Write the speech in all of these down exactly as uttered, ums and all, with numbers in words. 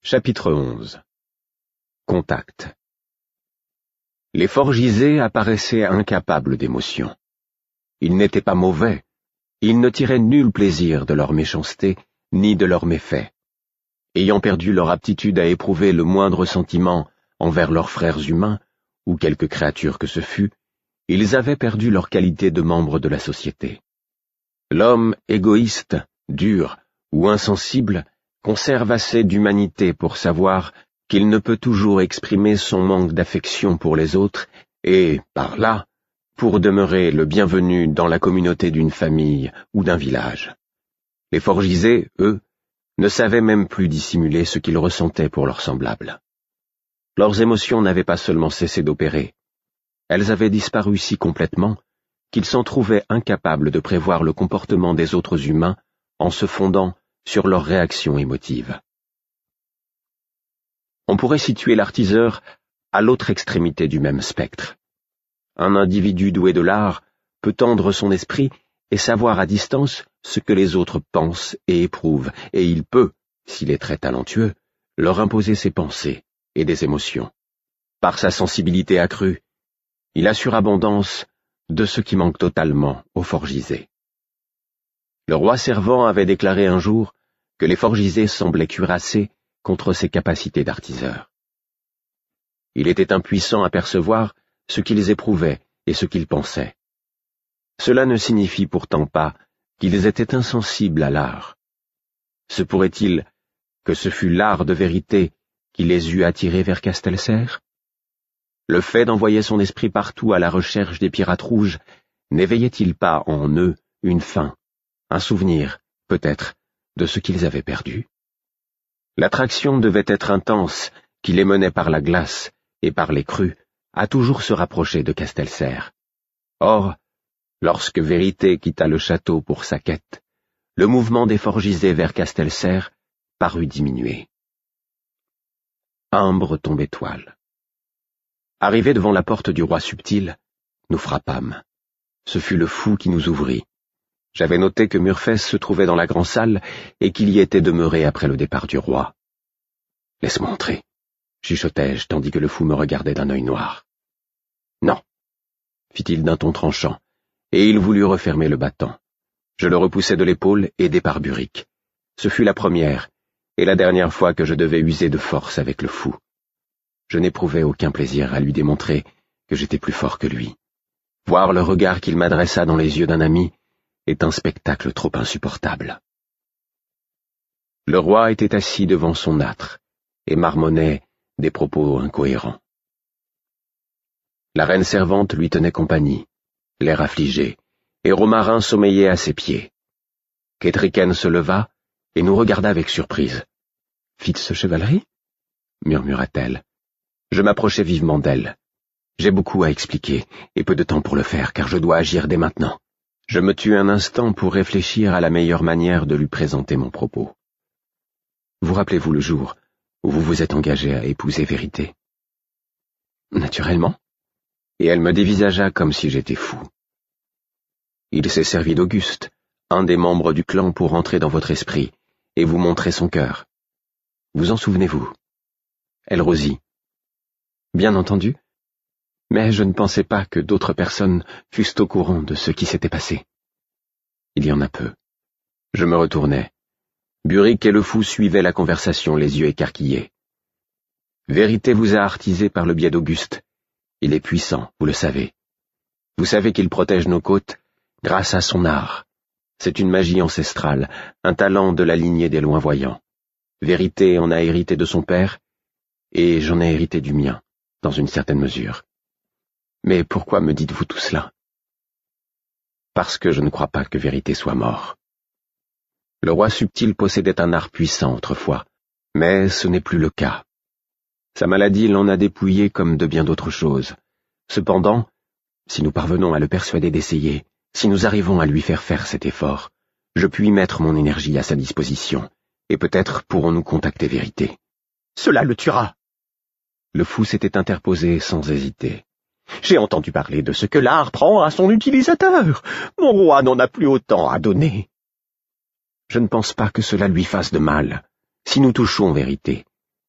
Chapitre onze. Contact. Les Forgisés apparaissaient incapables d'émotion. Ils n'étaient pas mauvais, ils ne tiraient nul plaisir de leur méchanceté, ni de leurs méfaits. Ayant perdu leur aptitude à éprouver le moindre sentiment envers leurs frères humains, ou quelque créature que ce fût, ils avaient perdu leur qualité de membres de la société. L'homme égoïste, dur ou insensible conserve assez d'humanité pour savoir qu'il ne peut toujours exprimer son manque d'affection pour les autres et, par là, pour demeurer le bienvenu dans la communauté d'une famille ou d'un village. Les Forgisés, eux, ne savaient même plus dissimuler ce qu'ils ressentaient pour leurs semblables. Leurs émotions n'avaient pas seulement cessé d'opérer, elles avaient disparu si complètement qu'ils s'en trouvaient incapables de prévoir le comportement des autres humains en se fondant sur leurs réactions émotives. On pourrait situer l'artiseur à l'autre extrémité du même spectre. Un individu doué de l'art peut tendre son esprit et savoir à distance ce que les autres pensent et éprouvent, et il peut, s'il est très talentueux, leur imposer ses pensées et des émotions. Par sa sensibilité accrue, il a surabondance de ce qui manque totalement aux Forgisés. Le roi Servant avait déclaré un jour que les Forgisés semblaient cuirassés contre ses capacités d'artiseur. Il était impuissant à percevoir ce qu'ils éprouvaient et ce qu'ils pensaient. Cela ne signifie pourtant pas qu'ils étaient insensibles à l'art. Se pourrait-il que ce fût l'art de vérité qui les eût attirés vers Castelser? Le fait d'envoyer son esprit partout à la recherche des pirates rouges n'éveillait-il pas en eux une faim, un souvenir, peut-être, de ce qu'ils avaient perdu? L'attraction devait être intense qui les menait par la glace et par les crues à toujours se rapprocher de Castelser. Or, lorsque Vérité quitta le château pour sa quête, le mouvement des Forgisés vers Castelser parut diminuer. Humbre tombe étoile. Arrivés devant la porte du roi subtil, nous frappâmes. Ce fut le fou qui nous ouvrit. J'avais noté que Murphès se trouvait dans la grande salle et qu'il y était demeuré après le départ du roi. « Laisse-moi entrer » chuchotai-je tandis que le fou me regardait d'un œil noir. « Non » fit-il d'un ton tranchant, et il voulut refermer le battant. Je le repoussai de l'épaule, aidé par Buric. Ce fut la première et la dernière fois que je devais user de force avec le fou. Je n'éprouvais aucun plaisir à lui démontrer que j'étais plus fort que lui. Voir le regard qu'il m'adressa dans les yeux d'un ami est un spectacle trop insupportable. Le roi était assis devant son âtre et marmonnait des propos incohérents. La reine servante lui tenait compagnie, l'air affligé, et Romarin sommeillait à ses pieds. Kétriken se leva et nous regarda avec surprise. « Fitz chevalerie » murmura-t-elle. Je m'approchai vivement d'elle. J'ai beaucoup à expliquer, et peu de temps pour le faire, car je dois agir dès maintenant. Je me tus un instant pour réfléchir à la meilleure manière de lui présenter mon propos. Vous rappelez-vous le jour où vous vous êtes engagé à épouser Vérité? Naturellement. Et elle me dévisagea comme si j'étais fou. Il s'est servi d'Auguste, un des membres du clan, pour entrer dans votre esprit et vous montrer son cœur. Vous en souvenez-vous? Elle rosit. Bien entendu, mais je ne pensais pas que d'autres personnes fussent au courant de ce qui s'était passé. Il y en a peu. Je me retournai. Buric et le fou suivaient la conversation, les yeux écarquillés. Vérité vous a artisé par le biais d'Auguste. Il est puissant, vous le savez. Vous savez qu'il protège nos côtes grâce à son art. C'est une magie ancestrale, un talent de la lignée des loin-voyants. Vérité en a hérité de son père, et j'en ai hérité du mien, dans une certaine mesure. Mais pourquoi me dites-vous tout cela? Parce que je ne crois pas que Vérité soit mort. Le roi subtil possédait un art puissant autrefois, mais ce n'est plus le cas. Sa maladie l'en a dépouillé comme de bien d'autres choses. Cependant, si nous parvenons à le persuader d'essayer, si nous arrivons à lui faire faire cet effort, je puis mettre mon énergie à sa disposition, et peut-être pourrons-nous contacter Vérité. Cela le tuera. Le fou s'était interposé sans hésiter. J'ai entendu parler de ce que l'art prend à son utilisateur. Mon roi n'en a plus autant à donner. Je ne pense pas que cela lui fasse de mal. Si nous touchons Vérité,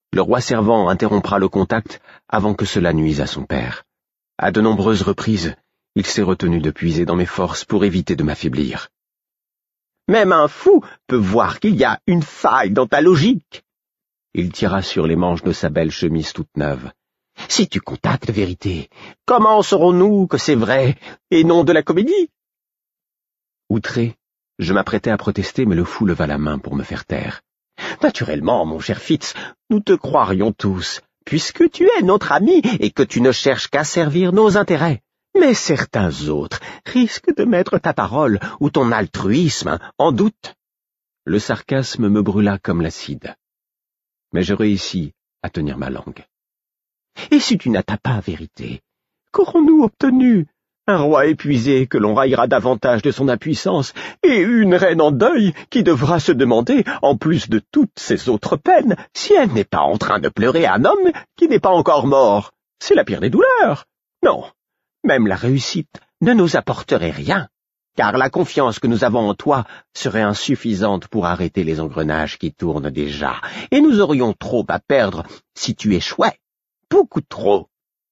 Le roi servant interrompra le contact avant que cela nuise à son père. À de nombreuses reprises, il s'est retenu de puiser dans mes forces pour éviter de m'affaiblir. Même un fou peut voir qu'il y a une faille dans ta logique. Il tira sur les manches de sa belle chemise toute neuve. Si tu contactes vérité, comment saurons-nous que c'est vrai et non de la comédie? Outré, je m'apprêtais à protester, mais le fou leva la main pour me faire taire. Naturellement, mon cher Fitz, nous te croirions tous, puisque tu es notre ami et que tu ne cherches qu'à servir nos intérêts. Mais certains autres risquent de mettre ta parole ou ton altruisme en doute. Le sarcasme me brûla comme l'acide. Mais je réussis à tenir ma langue. Et si tu n'atteins pas vérité, qu'aurons-nous obtenu? Un roi épuisé que l'on raillera davantage de son impuissance, et une reine en deuil qui devra se demander, en plus de toutes ses autres peines, si elle n'est pas en train de pleurer un homme qui n'est pas encore mort. C'est la pire des douleurs. Non, même la réussite ne nous apporterait rien, car la confiance que nous avons en toi serait insuffisante pour arrêter les engrenages qui tournent déjà, et nous aurions trop à perdre si tu échouais. Beaucoup trop.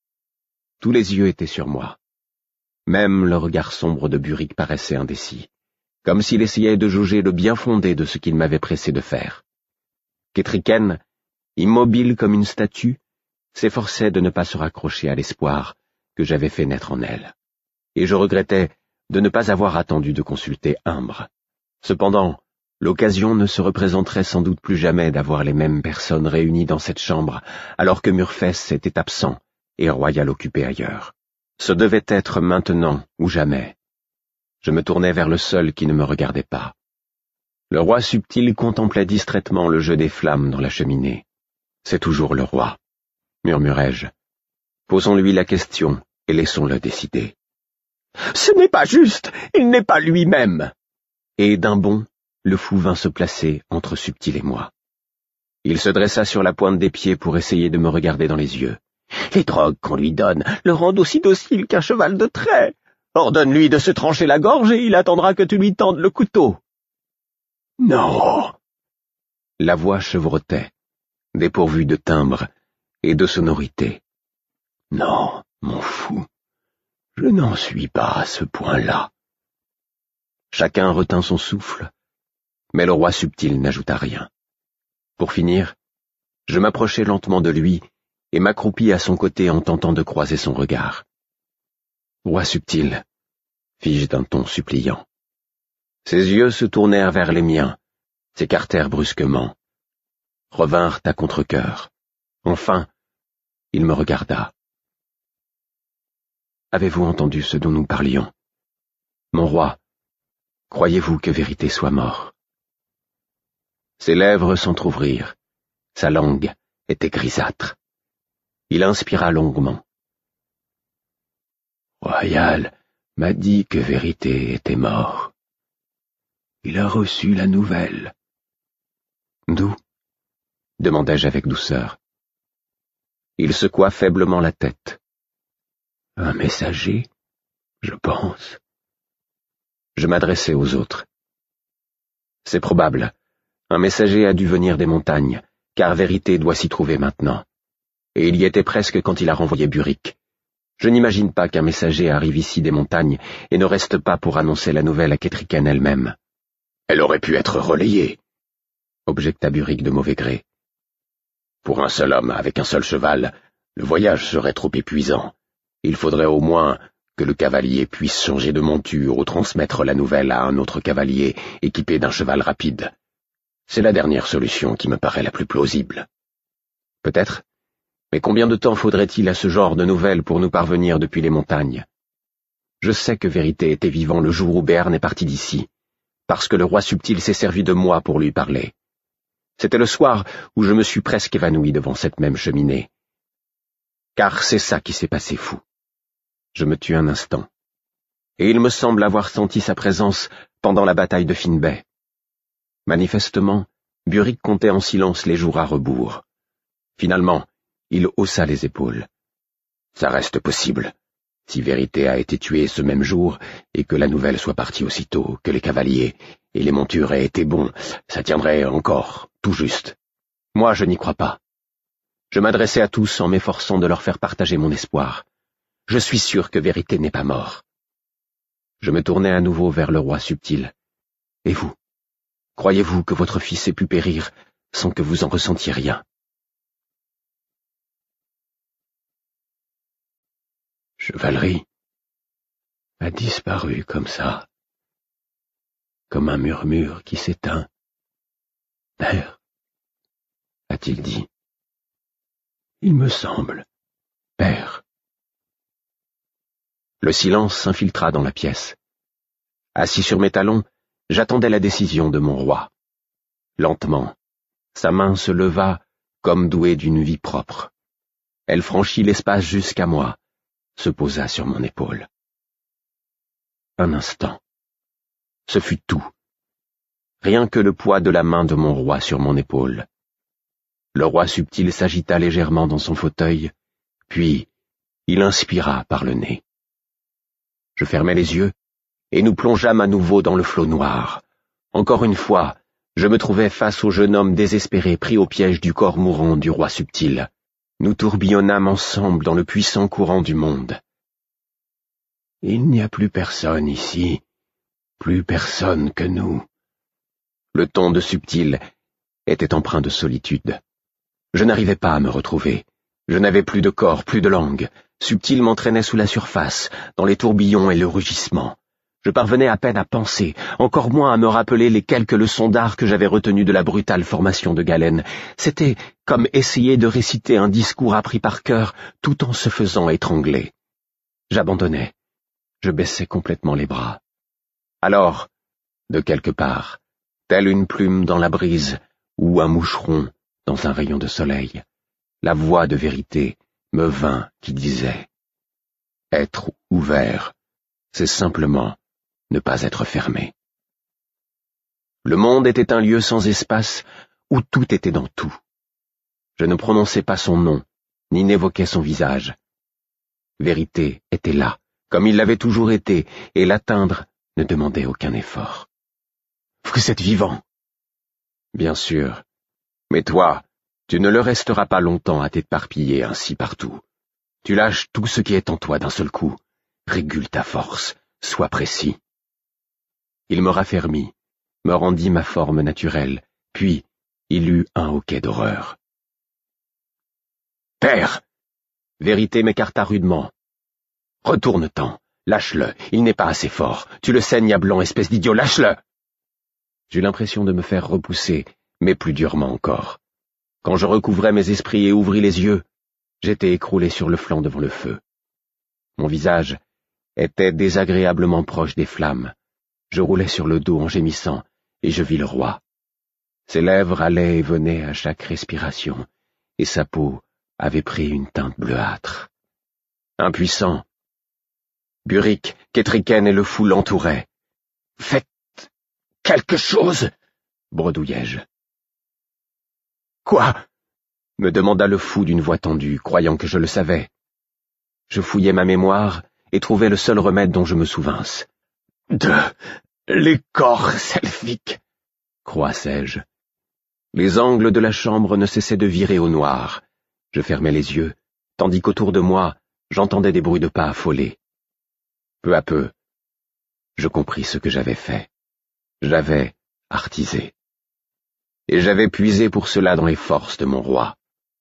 Tous les yeux étaient sur moi. Même le regard sombre de Burick paraissait indécis, comme s'il essayait de jauger le bien-fondé de ce qu'il m'avait pressé de faire. Kétriken, immobile comme une statue, s'efforçait de ne pas se raccrocher à l'espoir que j'avais fait naître en elle, et je regrettais de ne pas avoir attendu de consulter Imbre. Cependant, l'occasion ne se représenterait sans doute plus jamais d'avoir les mêmes personnes réunies dans cette chambre, alors que Murfess était absent et Royal occupé ailleurs. Ce devait être maintenant ou jamais. Je me tournai vers le seul qui ne me regardait pas. Le roi subtil contemplait distraitement le jeu des flammes dans la cheminée. C'est toujours le roi, murmurai-je. Posons-lui la question et laissons-le décider. Ce n'est pas juste, il n'est pas lui-même. Et d'un bond, le fou vint se placer entre Subtil et moi. Il se dressa sur la pointe des pieds pour essayer de me regarder dans les yeux. Les drogues qu'on lui donne le rendent aussi docile qu'un cheval de trait. Ordonne-lui de se trancher la gorge et il attendra que tu lui tendes le couteau. Non. La voix chevrotait, dépourvue de timbre et de sonorité. Non, mon fou, je n'en suis pas à ce point-là. Chacun retint son souffle, mais le roi Subtil n'ajouta rien. Pour finir, je m'approchai lentement de lui et m'accroupis à son côté en tentant de croiser son regard. « Roi Subtil », fis-je d'un ton suppliant. Ses yeux se tournèrent vers les miens, s'écartèrent brusquement, revinrent à contre-cœur. Enfin, il me regarda. « Avez-vous entendu ce dont nous parlions? Mon roi, croyez-vous que vérité soit mort? » Ses lèvres s'entr'ouvrirent, sa langue était grisâtre. Il inspira longuement. Royal m'a dit que vérité était mort. Il a reçu la nouvelle. D'où? Demandai-je avec douceur. Il secoua faiblement la tête. Un messager, je pense. Je m'adressai aux autres. C'est probable. Un messager a dû venir des montagnes, car vérité doit s'y trouver maintenant. Et il y était presque quand il a renvoyé Burick. Je n'imagine pas qu'un messager arrive ici des montagnes et ne reste pas pour annoncer la nouvelle à Kétriken elle-même. Elle aurait pu être relayée, objecta Burick de mauvais gré. Pour un seul homme avec un seul cheval, le voyage serait trop épuisant. Il faudrait au moins que le cavalier puisse changer de monture ou transmettre la nouvelle à un autre cavalier équipé d'un cheval rapide. C'est la dernière solution qui me paraît la plus plausible. Peut-être, mais combien de temps faudrait-il à ce genre de nouvelles pour nous parvenir depuis les montagnes? Je sais que vérité était vivant le jour où Béarn est parti d'ici, parce que le roi Subtil s'est servi de moi pour lui parler. C'était le soir où je me suis presque évanoui devant cette même cheminée. Car c'est ça qui s'est passé, fou. Je me tue un instant, et il me semble avoir senti sa présence pendant la bataille de Finbay. Manifestement, Burick comptait en silence les jours à rebours. Finalement, il haussa les épaules. Ça reste possible, si vérité a été tuée ce même jour et que la nouvelle soit partie aussitôt, que les cavaliers et les montures aient été bons, ça tiendrait encore, tout juste. Moi, je n'y crois pas. Je m'adressais à tous en m'efforçant de leur faire partager mon espoir. Je suis sûr que Vérité n'est pas mort. Je me tournai à nouveau vers le roi subtil. Et vous? Croyez-vous que votre fils ait pu périr sans que vous en ressentiez rien? Chevalerie a disparu comme ça, comme un murmure qui s'éteint. Père, a-t-il dit. Il me semble, père. Le silence s'infiltra dans la pièce. Assis sur mes talons, j'attendais la décision de mon roi. Lentement, sa main se leva comme douée d'une vie propre. Elle franchit l'espace jusqu'à moi, se posa sur mon épaule. Un instant. Ce fut tout. Rien que le poids de la main de mon roi sur mon épaule. Le roi subtil s'agita légèrement dans son fauteuil, puis il inspira par le nez. Je fermai les yeux, et nous plongeâmes à nouveau dans le flot noir. Encore une fois, je me trouvais face au jeune homme désespéré pris au piège du corps mourant du roi subtil. Nous tourbillonnâmes ensemble dans le puissant courant du monde. Il n'y a plus personne ici, plus personne que nous. Le ton de subtil était empreint de solitude. Je n'arrivais pas à me retrouver. Je n'avais plus de corps, plus de langue. Subtil m'entraînait sous la surface, dans les tourbillons et le rugissement. Je parvenais à peine à penser, encore moins à me rappeler les quelques leçons d'art que j'avais retenues de la brutale formation de Galen. C'était comme essayer de réciter un discours appris par cœur tout en se faisant étrangler. J'abandonnais. Je baissais complètement les bras. Alors, de quelque part, telle une plume dans la brise ou un moucheron dans un rayon de soleil, la voix de Vérité me vint qui disait « Être ouvert, c'est simplement ne pas être fermé. » Le monde était un lieu sans espace où tout était dans tout. Je ne prononçais pas son nom, ni n'évoquais son visage. Vérité était là, comme il l'avait toujours été, et l'atteindre ne demandait aucun effort. « Vous êtes vivant !»« Bien sûr, mais toi, tu ne le resteras pas longtemps à t'éparpiller ainsi partout. Tu lâches tout ce qui est en toi d'un seul coup. Régule ta force, sois précis. » Il me raffermit, me rendit ma forme naturelle, puis il eut un hoquet d'horreur. « Père !» Vérité m'écarta rudement. « Retourne-t'en, lâche-le, il n'est pas assez fort. Tu le saignes à blanc, espèce d'idiot, lâche-le !» J'eus l'impression de me faire repousser, mais plus durement encore. Quand je recouvrai mes esprits et ouvris les yeux, j'étais écroulé sur le flanc devant le feu. Mon visage était désagréablement proche des flammes. Je roulais sur le dos en gémissant, et je vis le roi. Ses lèvres allaient et venaient à chaque respiration, et sa peau avait pris une teinte bleuâtre. Impuissant, Buric, Ketriken et le fou l'entouraient. « Faites quelque chose !» bredouillai-je. « Quoi ?» me demanda le fou d'une voix tendue, croyant que je le savais. Je fouillai ma mémoire et trouvai le seul remède dont je me souvinsse. « De l'écorce elfique !» croassai-je. Les angles de la chambre ne cessaient de virer au noir. Je fermais les yeux, tandis qu'autour de moi, j'entendais des bruits de pas affolés. Peu à peu, je compris ce que j'avais fait. J'avais artisé. Et j'avais puisé pour cela dans les forces de mon roi.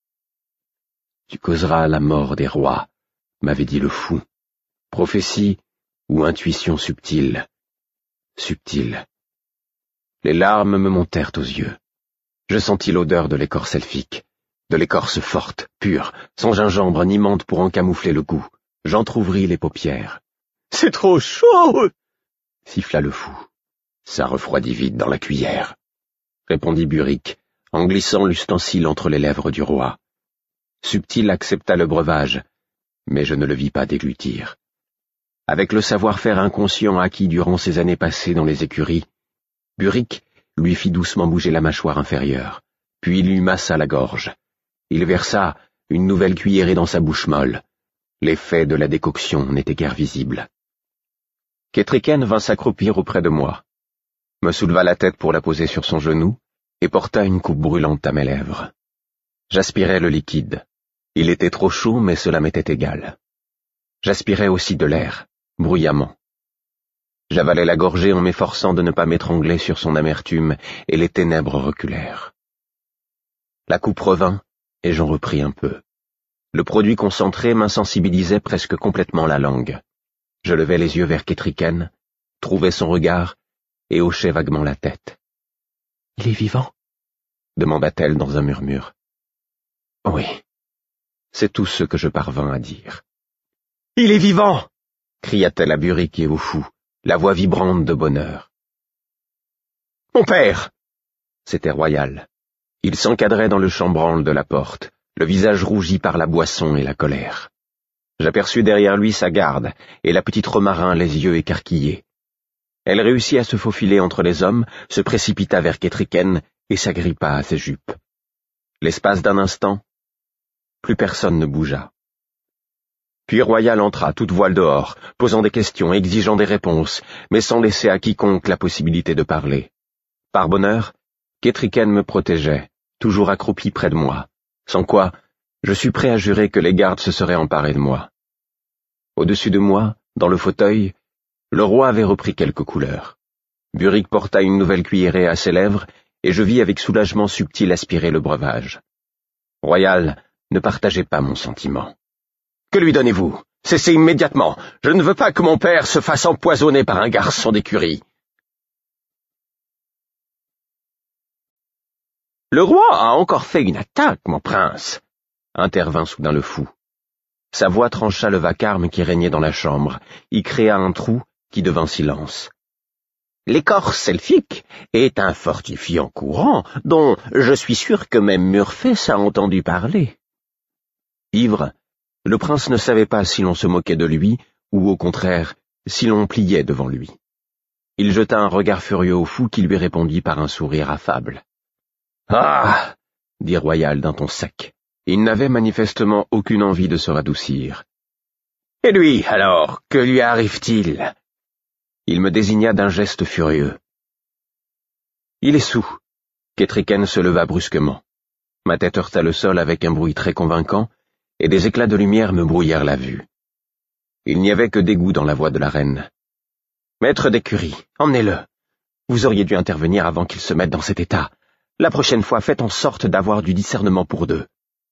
« Tu causeras la mort des rois », m'avait dit le fou. Prophétie ou intuition subtile. Subtile. Les larmes me montèrent aux yeux. Je sentis l'odeur de l'écorce elfique, de l'écorce forte, pure, sans gingembre ni menthe pour en camoufler le goût. J'entr'ouvris les paupières. « C'est trop chaud !» siffla le fou. « Ça refroidit vite dans la cuillère », répondit Buric, en glissant l'ustensile entre les lèvres du roi. Subtil accepta le breuvage, mais je ne le vis pas déglutir. Avec le savoir-faire inconscient acquis durant ces années passées dans les écuries, Buric lui fit doucement bouger la mâchoire inférieure, puis lui massa la gorge. Il versa une nouvelle cuillerée dans sa bouche molle. L'effet de la décoction n'était guère visible. Ketriken vint s'accroupir auprès de moi, me souleva la tête pour la poser sur son genou et porta une coupe brûlante à mes lèvres. J'aspirais le liquide. Il était trop chaud, mais cela m'était égal. J'aspirais aussi de l'air, bruyamment. J'avalais la gorgée en m'efforçant de ne pas m'étrangler sur son amertume, et les ténèbres reculèrent. La coupe revint, et j'en repris un peu. Le produit concentré m'insensibilisait presque complètement la langue. Je levai les yeux vers Kétriken, trouvai son regard, et hochai vaguement la tête. « Il est vivant ?» demanda-t-elle dans un murmure. « Oui. » C'est tout ce que je parvins à dire. « Il est vivant !» cria-t-elle à Burick et au fou, la voix vibrante de bonheur. « Mon père !» C'était Royal. Il s'encadrait dans le chambranle de la porte, le visage rougi par la boisson et la colère. J'aperçus derrière lui sa garde, et la petite Romarin les yeux écarquillés. Elle réussit à se faufiler entre les hommes, se précipita vers Kétriken et s'agrippa à ses jupes. L'espace d'un instant, plus personne ne bougea. Puis Royal entra, toute voile dehors, posant des questions, exigeant des réponses, mais sans laisser à quiconque la possibilité de parler. Par bonheur, Kétriken me protégeait, toujours accroupi près de moi, sans quoi je suis prêt à jurer que les gardes se seraient emparés de moi. Au-dessus de moi, dans le fauteuil, le roi avait repris quelques couleurs. Burick porta une nouvelle cuillerée à ses lèvres, et je vis avec soulagement subtil aspirer le breuvage. Royal ne partageait pas mon sentiment. « Que lui donnez-vous? Cessez immédiatement. Je ne veux pas que mon père se fasse empoisonner par un garçon d'écurie. » « Le roi a encore fait une attaque, mon prince, » intervint soudain le fou. Sa voix trancha le vacarme qui régnait dans la chambre, y créa un trou qui devint silence. « L'écorce elfique est un fortifiant courant dont je suis sûr que même Murfess a entendu parler. » Ivre, le prince ne savait pas si l'on se moquait de lui ou, au contraire, si l'on pliait devant lui. Il jeta un regard furieux au fou qui lui répondit par un sourire affable. « Ah !» dit Royal d'un ton sec. Il n'avait manifestement aucune envie de se radoucir. « Et lui, alors, que lui arrive-t-il » Il me désigna d'un geste furieux. « Il est saoul. » Kétriken se leva brusquement. Ma tête heurta le sol avec un bruit très convaincant, et des éclats de lumière me brouillèrent la vue. Il n'y avait que dégoût dans la voix de la reine. « Maître d'écurie, emmenez-le. Vous auriez dû intervenir avant qu'il se mette dans cet état. La prochaine fois, faites en sorte d'avoir du discernement pour deux. »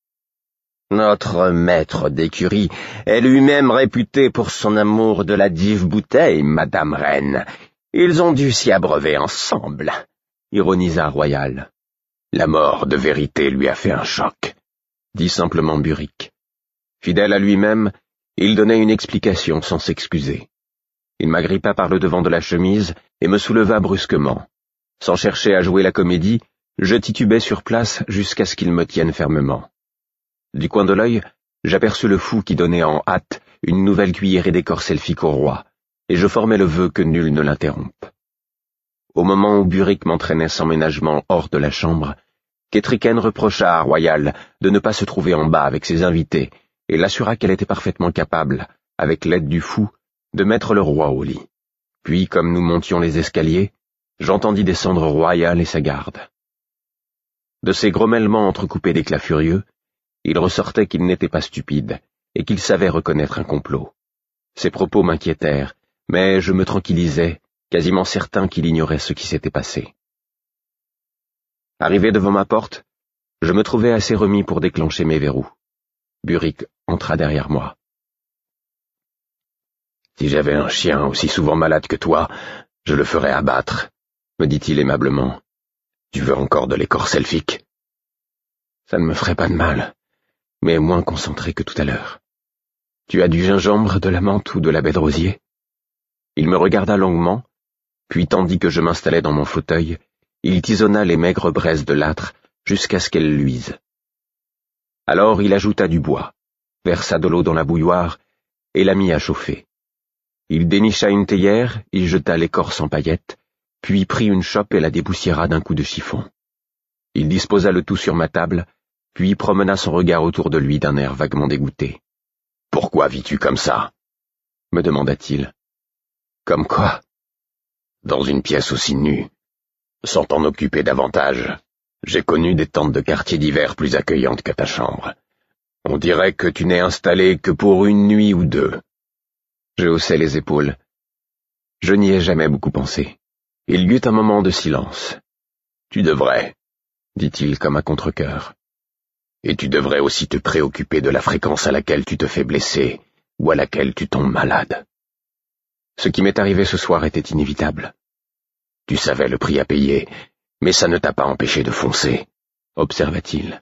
Notre maître d'écurie est lui-même réputé pour son amour de la dive bouteille, madame reine. Ils ont dû s'y abreuver ensemble, ironisa Royal. La mort de vérité lui a fait un choc, dit simplement Burick. Fidèle à lui-même, il donnait une explication sans s'excuser. Il m'agrippa par le devant de la chemise et me souleva brusquement. Sans chercher à jouer la comédie, je titubais sur place jusqu'à ce qu'il me tienne fermement. Du coin de l'œil, j'aperçus le fou qui donnait en hâte une nouvelle cuillerée d'écorce elfique au roi, et je formai le vœu que nul ne l'interrompe. Au moment où Burick m'entraînait sans ménagement hors de la chambre, Kétriken reprocha à Royal de ne pas se trouver en bas avec ses invités, et l'assura qu'elle était parfaitement capable, avec l'aide du fou, de mettre le roi au lit. Puis, comme nous montions les escaliers, j'entendis descendre Royal et sa garde. De ces grommellements entrecoupés d'éclats furieux, il ressortait qu'il n'était pas stupide, et qu'il savait reconnaître un complot. Ses propos m'inquiétèrent, mais je me tranquillisais, quasiment certain qu'il ignorait ce qui s'était passé. Arrivé devant ma porte, je me trouvais assez remis pour déclencher mes verrous. Burick entra derrière moi. « Si j'avais un chien aussi souvent malade que toi, je le ferais abattre, » me dit-il aimablement. « Tu veux encore de l'écorce elfique ?»« Ça ne me ferait pas de mal, mais moins concentré que tout à l'heure. Tu as du gingembre, de la menthe ou de la baie de rosier ?» Il me regarda longuement, puis tandis que je m'installais dans mon fauteuil, il tisonna les maigres braises de l'âtre jusqu'à ce qu'elles luisent. Alors il ajouta du bois, versa de l'eau dans la bouilloire et la mit à chauffer. Il dénicha une théière, y jeta l'écorce en paillettes, puis prit une chope et la dépoussiéra d'un coup de chiffon. Il disposa le tout sur ma table, puis promena son regard autour de lui d'un air vaguement dégoûté. « Pourquoi vis-tu comme ça ?» me demanda-t-il. « Comme quoi ?»« Dans une pièce aussi nue, sans t'en occuper davantage. J'ai connu des tentes de quartier d'hiver plus accueillantes qu'à ta chambre. On dirait que tu n'es installé que pour une nuit ou deux. » Je haussai les épaules. Je n'y ai jamais beaucoup pensé. Il y eut un moment de silence. « Tu devrais, » dit-il comme à contre-cœur. « Et tu devrais aussi te préoccuper de la fréquence à laquelle tu te fais blesser ou à laquelle tu tombes malade. Ce qui m'est arrivé ce soir était inévitable. Tu savais le prix à payer, mais ça ne t'a pas empêché de foncer, » observa-t-il.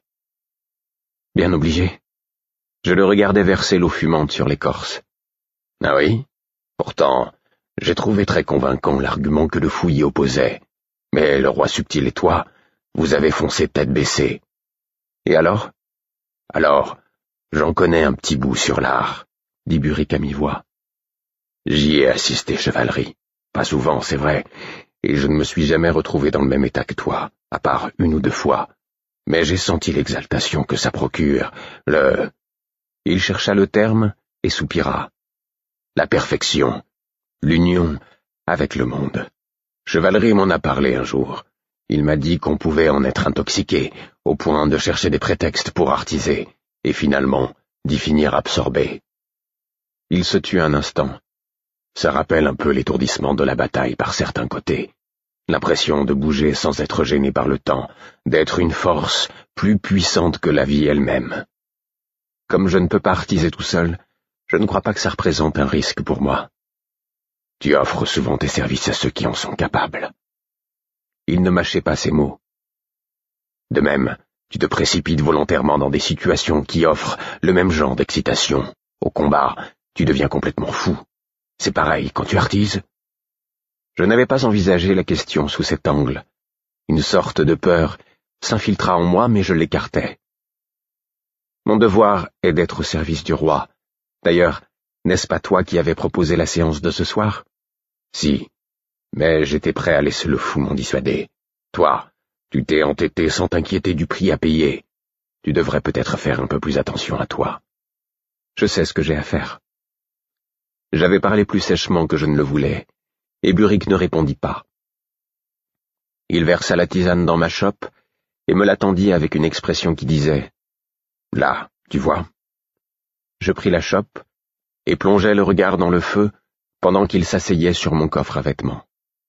Bien obligé. Je le regardais verser l'eau fumante sur l'écorce. « Ah oui? Pourtant, j'ai trouvé très convaincant l'argument que le fou y opposait. Mais le roi subtil et toi, vous avez foncé tête baissée. Et alors? Alors, j'en connais un petit bout sur l'art, dit Burick à mi-voix. J'y ai assisté, chevalerie. Pas souvent, c'est vrai, et je ne me suis jamais retrouvé dans le même état que toi, à part une ou deux fois. Mais j'ai senti l'exaltation que ça procure, le... Il chercha le terme et soupira. La perfection, l'union avec le monde. Chevalerie m'en a parlé un jour. Il m'a dit qu'on pouvait en être intoxiqué, au point de chercher des prétextes pour artiser, et finalement d'y finir absorbé. Il se tut un instant. Ça rappelle un peu l'étourdissement de la bataille par certains côtés. L'impression de bouger sans être gêné par le temps, d'être une force plus puissante que la vie elle-même. Comme je ne peux pas artiser tout seul, je ne crois pas que ça représente un risque pour moi. Tu offres souvent tes services à ceux qui en sont capables. Il ne mâchait pas ses mots. De même, tu te précipites volontairement dans des situations qui offrent le même genre d'excitation. Au combat, tu deviens complètement fou. C'est pareil quand tu artises. Je n'avais pas envisagé la question sous cet angle. Une sorte de peur s'infiltra en moi, mais je l'écartai. Mon devoir est d'être au service du roi. D'ailleurs, n'est-ce pas toi qui avais proposé la séance de ce soir? Si, mais j'étais prêt à laisser le fou m'en dissuader. Toi, tu t'es entêté sans t'inquiéter du prix à payer. Tu devrais peut-être faire un peu plus attention à toi. Je sais ce que j'ai à faire. J'avais parlé plus sèchement que je ne le voulais, et Burick ne répondit pas. Il versa la tisane dans ma chope et me la tendit avec une expression qui disait « Là, tu vois ?» Je pris la chope et plongeai le regard dans le feu pendant qu'il s'asseyait sur mon coffre à vêtements.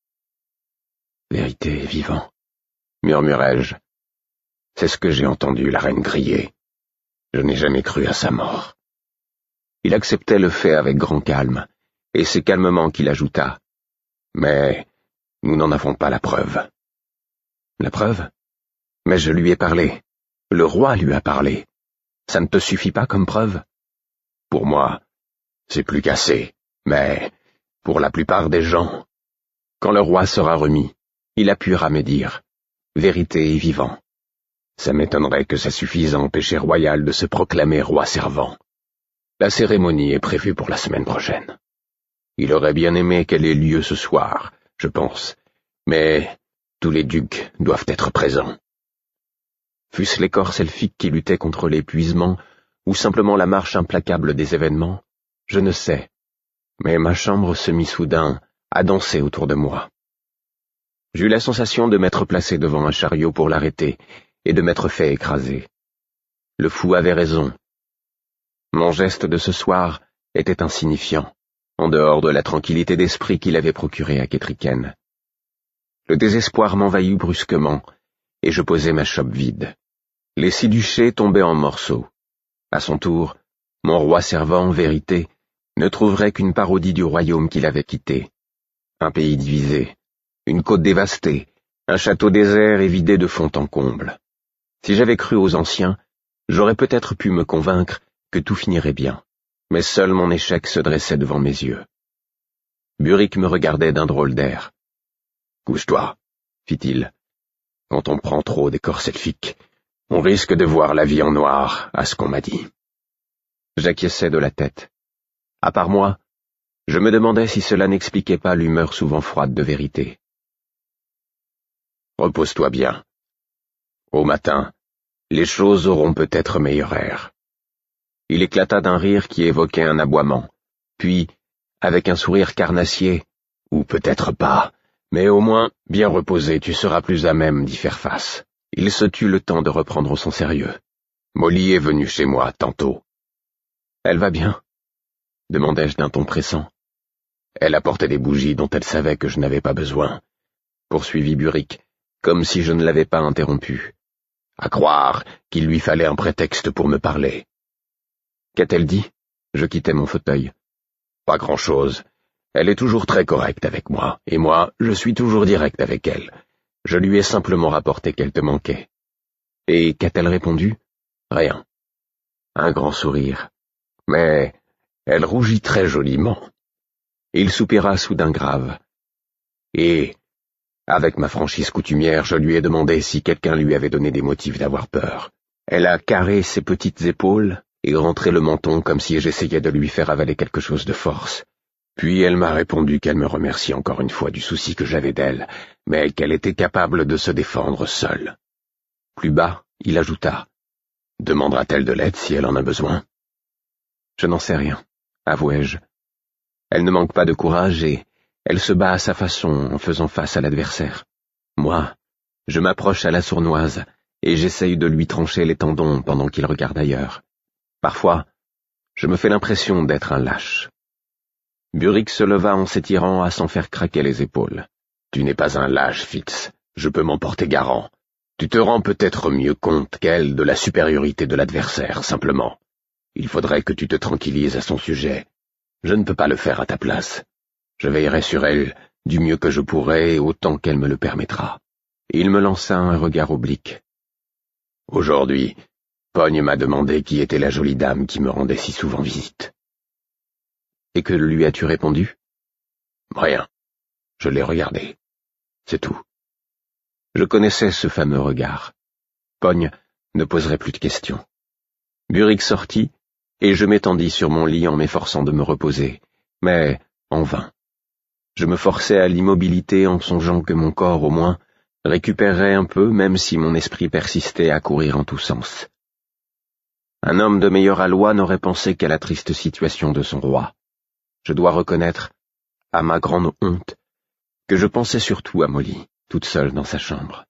« Vérité est vivant, » murmurai-je. C'est ce que j'ai entendu la reine crier. Je n'ai jamais cru à sa mort. Il acceptait le fait avec grand calme, et c'est calmement qu'il ajouta. Mais nous n'en avons pas la preuve. La preuve? Mais je lui ai parlé. Le roi lui a parlé. Ça ne te suffit pas comme preuve? Pour moi, c'est plus qu'assez, mais pour la plupart des gens, quand le roi sera remis, il appuiera me dire « Vérité est vivant ». Ça m'étonnerait que ça suffise à empêcher Royal de se proclamer roi servant. La cérémonie est prévue pour la semaine prochaine. Il aurait bien aimé qu'elle ait lieu ce soir, je pense, mais tous les ducs doivent être présents. Fût-ce l'écorce elfique qui luttait contre l'épuisement, ou simplement la marche implacable des événements, je ne sais, mais ma chambre se mit soudain à danser autour de moi. J'eus la sensation de m'être placé devant un chariot pour l'arrêter et de m'être fait écraser. Le fou avait raison. Mon geste de ce soir était insignifiant, en dehors de la tranquillité d'esprit qu'il avait procurée à Ketriken. Le désespoir m'envahit brusquement, et je posai ma chope vide. Les six duchés tombaient en morceaux. À son tour, mon roi servant, Vérité, ne trouverait qu'une parodie du royaume qu'il avait quitté. Un pays divisé, une côte dévastée, un château désert et vidé de fond en comble. Si j'avais cru aux anciens, j'aurais peut-être pu me convaincre que tout finirait bien, mais seul mon échec se dressait devant mes yeux. Burick me regardait d'un drôle d'air. « Couche-toi, » fit-il. « Quand on prend trop d'écorce elfique, on risque de voir la vie en noir, à ce qu'on m'a dit. » J'acquiesçai de la tête. À part moi, je me demandais si cela n'expliquait pas l'humeur souvent froide de Vérité. « Repose-toi bien. Au matin, les choses auront peut-être meilleur air. » Il éclata d'un rire qui évoquait un aboiement, puis, avec un sourire carnassier, ou peut-être pas, mais au moins, bien reposé, tu seras plus à même d'y faire face. Il se tut le temps de reprendre son sérieux. Molly est venue chez moi tantôt. Elle va bien? Demandai-je d'un ton pressant. Elle apportait des bougies dont elle savait que je n'avais pas besoin, poursuivit Burick, comme si je ne l'avais pas interrompu. À croire qu'il lui fallait un prétexte pour me parler. Qu'a-t-elle dit? Je quittai mon fauteuil. Pas grand-chose. Elle est toujours très correcte avec moi, et moi, je suis toujours direct avec elle. Je lui ai simplement rapporté qu'elle te manquait. Et qu'a-t-elle répondu? Rien. Un grand sourire. Mais elle rougit très joliment. Il soupira soudain grave. Et, avec ma franchise coutumière, je lui ai demandé si quelqu'un lui avait donné des motifs d'avoir peur. Elle a carré ses petites épaules et rentré le menton comme si j'essayais de lui faire avaler quelque chose de force. Puis elle m'a répondu qu'elle me remercie encore une fois du souci que j'avais d'elle, mais qu'elle était capable de se défendre seule. Plus bas, il ajouta. Demandera-t-elle de l'aide si elle en a besoin? Je n'en sais rien, avouai-je. Elle ne manque pas de courage et elle se bat à sa façon en faisant face à l'adversaire. Moi, je m'approche à la sournoise et j'essaye de lui trancher les tendons pendant qu'il regarde ailleurs. Parfois, je me fais l'impression d'être un lâche. Burick se leva en s'étirant à s'en faire craquer les épaules. Tu n'es pas un lâche, Fitz, je peux m'en porter garant. Tu te rends peut-être mieux compte qu'elle de la supériorité de l'adversaire, simplement. Il faudrait que tu te tranquillises à son sujet. Je ne peux pas le faire à ta place. Je veillerai sur elle du mieux que je pourrai autant qu'elle me le permettra. Il me lança un regard oblique. Aujourd'hui, Pogne m'a demandé qui était la jolie dame qui me rendait si souvent visite. Et que lui as-tu répondu? Rien. Je l'ai regardé. C'est tout. Je connaissais ce fameux regard. Pogne ne poserait plus de questions. Burick sortit, et je m'étendis sur mon lit en m'efforçant de me reposer, mais en vain. Je me forçais à l'immobilité en songeant que mon corps, au moins, récupérerait un peu, même si mon esprit persistait à courir en tous sens. Un homme de meilleure aloi n'aurait pensé qu'à la triste situation de son roi. Je dois reconnaître, à ma grande honte, que je pensais surtout à Molly, toute seule dans sa chambre.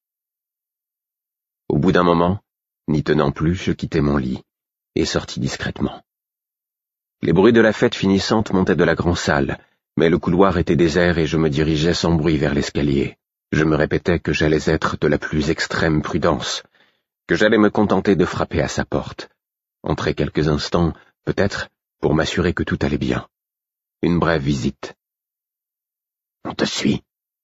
Au bout d'un moment, n'y tenant plus, je quittai mon lit et sortis discrètement. Les bruits de la fête finissante montaient de la grande salle, mais le couloir était désert et je me dirigeais sans bruit vers l'escalier. Je me répétais que j'allais être de la plus extrême prudence, que j'allais me contenter de frapper à sa porte, entrer quelques instants, peut-être, pour m'assurer que tout allait bien. Une brève visite. On te suit.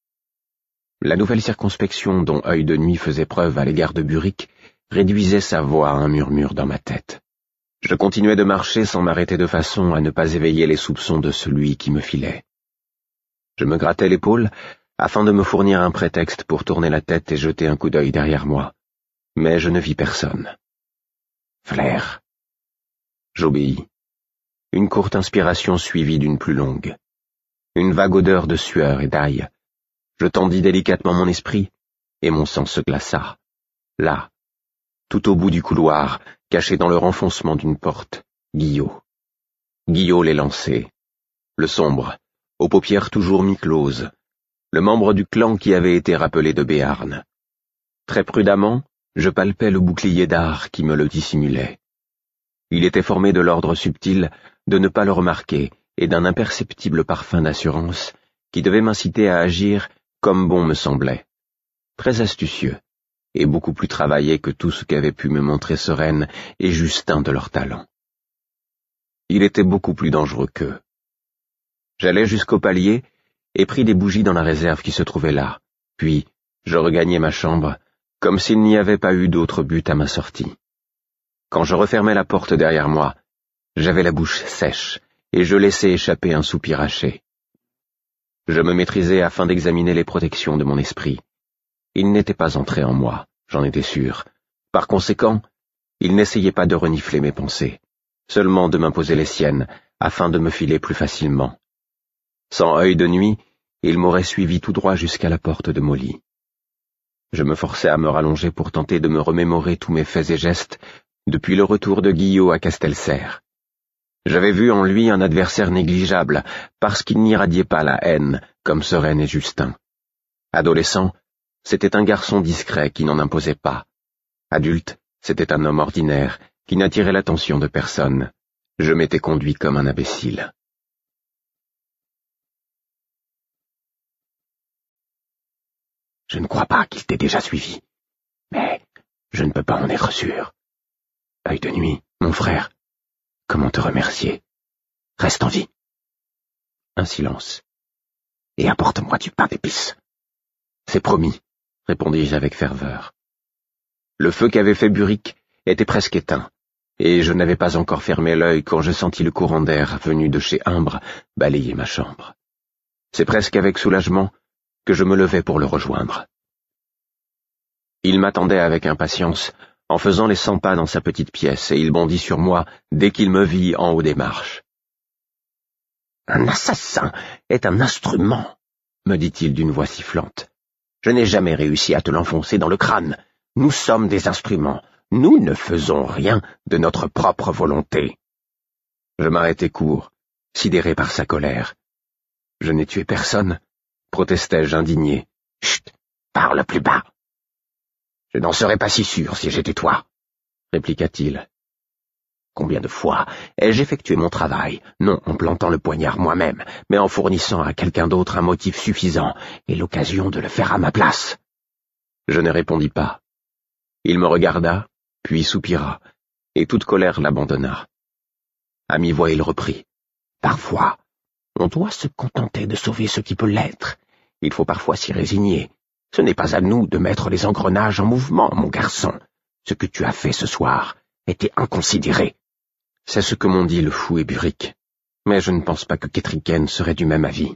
La nouvelle circonspection dont Œil de Nuit faisait preuve à l'égard de Burick réduisait sa voix à un murmure dans ma tête. Je continuais de marcher sans m'arrêter de façon à ne pas éveiller les soupçons de celui qui me filait. Je me grattais l'épaule afin de me fournir un prétexte pour tourner la tête et jeter un coup d'œil derrière moi, mais je ne vis personne. Flair. J'obéis. Une courte inspiration suivie d'une plus longue. Une vague odeur de sueur et d'ail. Je tendis délicatement mon esprit, et mon sang se glaça. Là, tout au bout du couloir, caché dans le renfoncement d'une porte, Guillot. Guillot l'élancé, le sombre, aux paupières toujours mi-closes, le membre du clan qui avait été rappelé de Béarn. Très prudemment, je palpais le bouclier d'art qui me le dissimulait. Il était formé de l'ordre subtil de ne pas le remarquer et d'un imperceptible parfum d'assurance qui devait m'inciter à agir comme bon me semblait. Très astucieux, et beaucoup plus travaillé que tout ce qu'avaient pu me montrer Sereine et Justin de leur talent. Il était beaucoup plus dangereux qu'eux. J'allai jusqu'au palier et pris des bougies dans la réserve qui se trouvait là, puis je regagnai ma chambre, comme s'il n'y avait pas eu d'autre but à ma sortie. Quand je refermai la porte derrière moi, j'avais la bouche sèche, et je laissai échapper un soupir haché. Je me maîtrisai afin d'examiner les protections de mon esprit. Il n'était pas entré en moi, j'en étais sûr. Par conséquent, il n'essayait pas de renifler mes pensées, seulement de m'imposer les siennes, afin de me filer plus facilement. Sans œil de nuit, il m'aurait suivi tout droit jusqu'à la porte de Molly. Je me forçai à me rallonger pour tenter de me remémorer tous mes faits et gestes depuis le retour de Guillot à Castelserre. J'avais vu en lui un adversaire négligeable, parce qu'il n'irradiait pas la haine, comme Sereine et Justin. Adolescent, c'était un garçon discret qui n'en imposait pas, Adulte, c'était un homme ordinaire, qui n'attirait l'attention de personne. Je m'étais conduit comme un imbécile. Je ne crois pas qu'il t'ait déjà suivi, mais je ne peux pas en être sûr. Œil de nuit, mon frère, comment te remercier? Reste en vie. Un silence. Et apporte-moi du pain d'épices. C'est promis, répondis-je avec ferveur. Le feu qu'avait fait Burick était presque éteint, et je n'avais pas encore fermé l'œil quand je sentis le courant d'air venu de chez Imbre balayer ma chambre. C'est presque avec soulagement que je me levai pour le rejoindre. Il m'attendait avec impatience, en faisant les cent pas dans sa petite pièce, et il bondit sur moi dès qu'il me vit en haut des marches. « Un assassin est un instrument, » me dit-il d'une voix sifflante. « Je n'ai jamais réussi à te l'enfoncer dans le crâne. Nous sommes des instruments. Nous ne faisons rien de notre propre volonté. » Je m'arrêtai court, sidéré par sa colère. « Je n'ai tué personne, » protestai-je indigné. « Chut, parle plus bas. »« Je n'en serais pas si sûr si j'étais toi, » répliqua-t-il. Combien de fois ai-je effectué mon travail, non en plantant le poignard moi-même, mais en fournissant à quelqu'un d'autre un motif suffisant et l'occasion de le faire à ma place? Je ne répondis pas. Il me regarda, puis soupira, et toute colère l'abandonna. À mi-voix, il reprit. « Parfois, on doit se contenter de sauver ce qui peut l'être. Il faut parfois s'y résigner. Ce n'est pas à nous de mettre les engrenages en mouvement, mon garçon. Ce que tu as fait ce soir était inconsidéré. » C'est ce que m'ont dit le fou et Burick, mais je ne pense pas que Kettricken serait du même avis.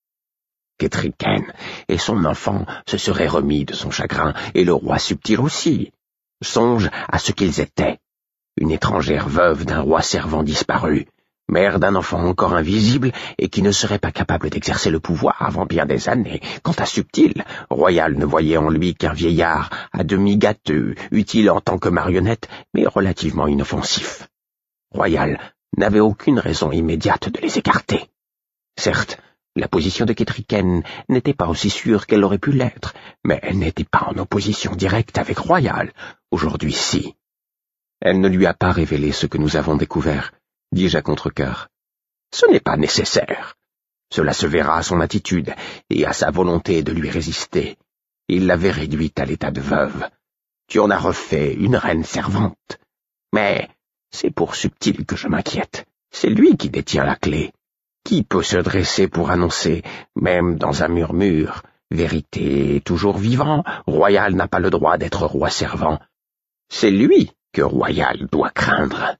Kettricken et son enfant se seraient remis de son chagrin, et le roi subtil aussi. Songe à ce qu'ils étaient. Une étrangère veuve d'un roi servant disparu, mère d'un enfant encore invisible et qui ne serait pas capable d'exercer le pouvoir avant bien des années. Quant à Subtil, Royal ne voyait en lui qu'un vieillard à demi gâteux, utile en tant que marionnette, mais relativement inoffensif. Royal n'avait aucune raison immédiate de les écarter. Certes, la position de Kettricken n'était pas aussi sûre qu'elle aurait pu l'être, mais elle n'était pas en opposition directe avec Royal. Aujourd'hui, si. Elle ne lui a pas révélé ce que nous avons découvert, dis-je à contre-cœur. Ce n'est pas nécessaire. Cela se verra à son attitude et à sa volonté de lui résister. Il l'avait réduite à l'état de veuve. Tu en as refait une reine servante. Mais c'est pour Subtil que je m'inquiète. C'est lui qui détient la clé. Qui peut se dresser pour annoncer, même dans un murmure, vérité toujours vivant, Royal n'a pas le droit d'être roi servant. C'est lui que Royal doit craindre.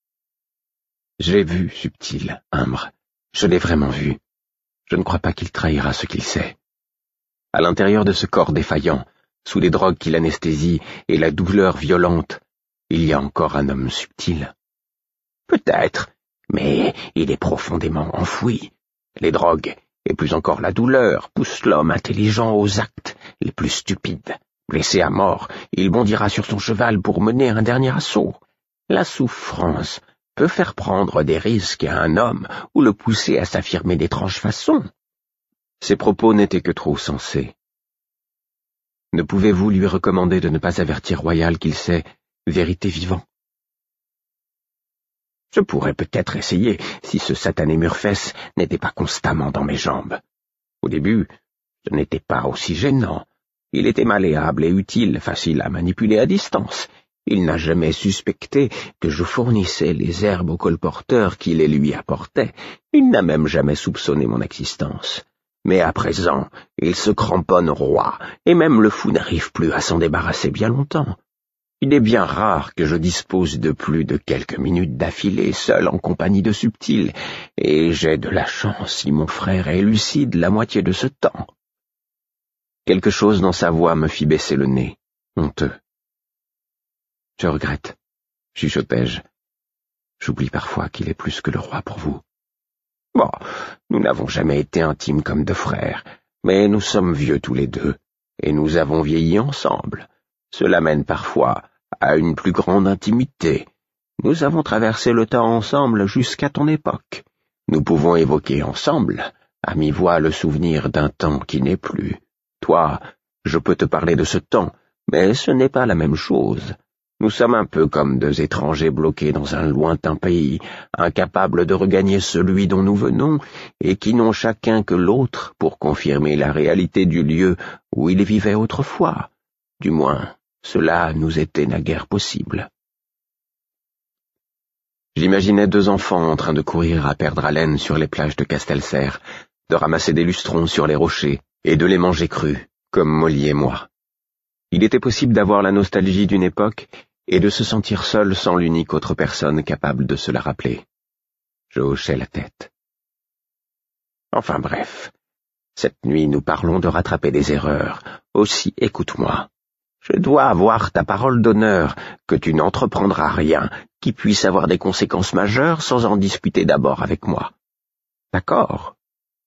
J'ai vu Subtil, Imbre. Je l'ai vraiment vu. Je ne crois pas qu'il trahira ce qu'il sait. À l'intérieur de ce corps défaillant, sous les drogues qui l'anesthésient et la douleur violente, il y a encore un homme subtil. Peut-être, mais il est profondément enfoui. Les drogues, et plus encore la douleur, poussent l'homme intelligent aux actes les plus stupides. Blessé à mort, il bondira sur son cheval pour mener un dernier assaut. La souffrance peut faire prendre des risques à un homme ou le pousser à s'affirmer d'étranges façons. Ses propos n'étaient que trop sensés. Ne pouvez-vous lui recommander de ne pas avertir Royal qu'il sait vérité vivant? Je pourrais peut-être essayer si ce satané Murfess n'était pas constamment dans mes jambes. Au début, ce n'était pas aussi gênant. Il était malléable et utile, facile à manipuler à distance. Il n'a jamais suspecté que je fournissais les herbes au colporteur qui les lui apportait. Il n'a même jamais soupçonné mon existence. Mais à présent, il se cramponne au roi, et même le fou n'arrive plus à s'en débarrasser bien longtemps. Il est bien rare que je dispose de plus de quelques minutes d'affilée seul en compagnie de Subtil, et j'ai de la chance si mon frère est lucide la moitié de ce temps. Quelque chose dans sa voix me fit baisser le nez, honteux. « Je regrette, » chuchotai-je. « J'oublie parfois qu'il est plus que le roi pour vous. » Bon, nous n'avons jamais été intimes comme deux frères, mais nous sommes vieux tous les deux, et nous avons vieilli ensemble. Cela mène parfois à une plus grande intimité. Nous avons traversé le temps ensemble jusqu'à ton époque. Nous pouvons évoquer ensemble, à mi-voix, le souvenir d'un temps qui n'est plus. Toi, je peux te parler de ce temps, mais ce n'est pas la même chose. Nous sommes un peu comme deux étrangers bloqués dans un lointain pays, incapables de regagner celui dont nous venons, et qui n'ont chacun que l'autre pour confirmer la réalité du lieu où ils vivaient autrefois. Du moins, cela nous était naguère possible. J'imaginais deux enfants en train de courir à perdre haleine sur les plages de Castelser, de ramasser des lustrons sur les rochers et de les manger crus, comme Molly et moi. Il était possible d'avoir la nostalgie d'une époque et de se sentir seul sans l'unique autre personne capable de se la rappeler. Je hochais la tête. Enfin bref, cette nuit nous parlons de rattraper des erreurs. Aussi écoute-moi. Je dois avoir ta parole d'honneur que tu n'entreprendras rien qui puisse avoir des conséquences majeures sans en discuter d'abord avec moi. D'accord?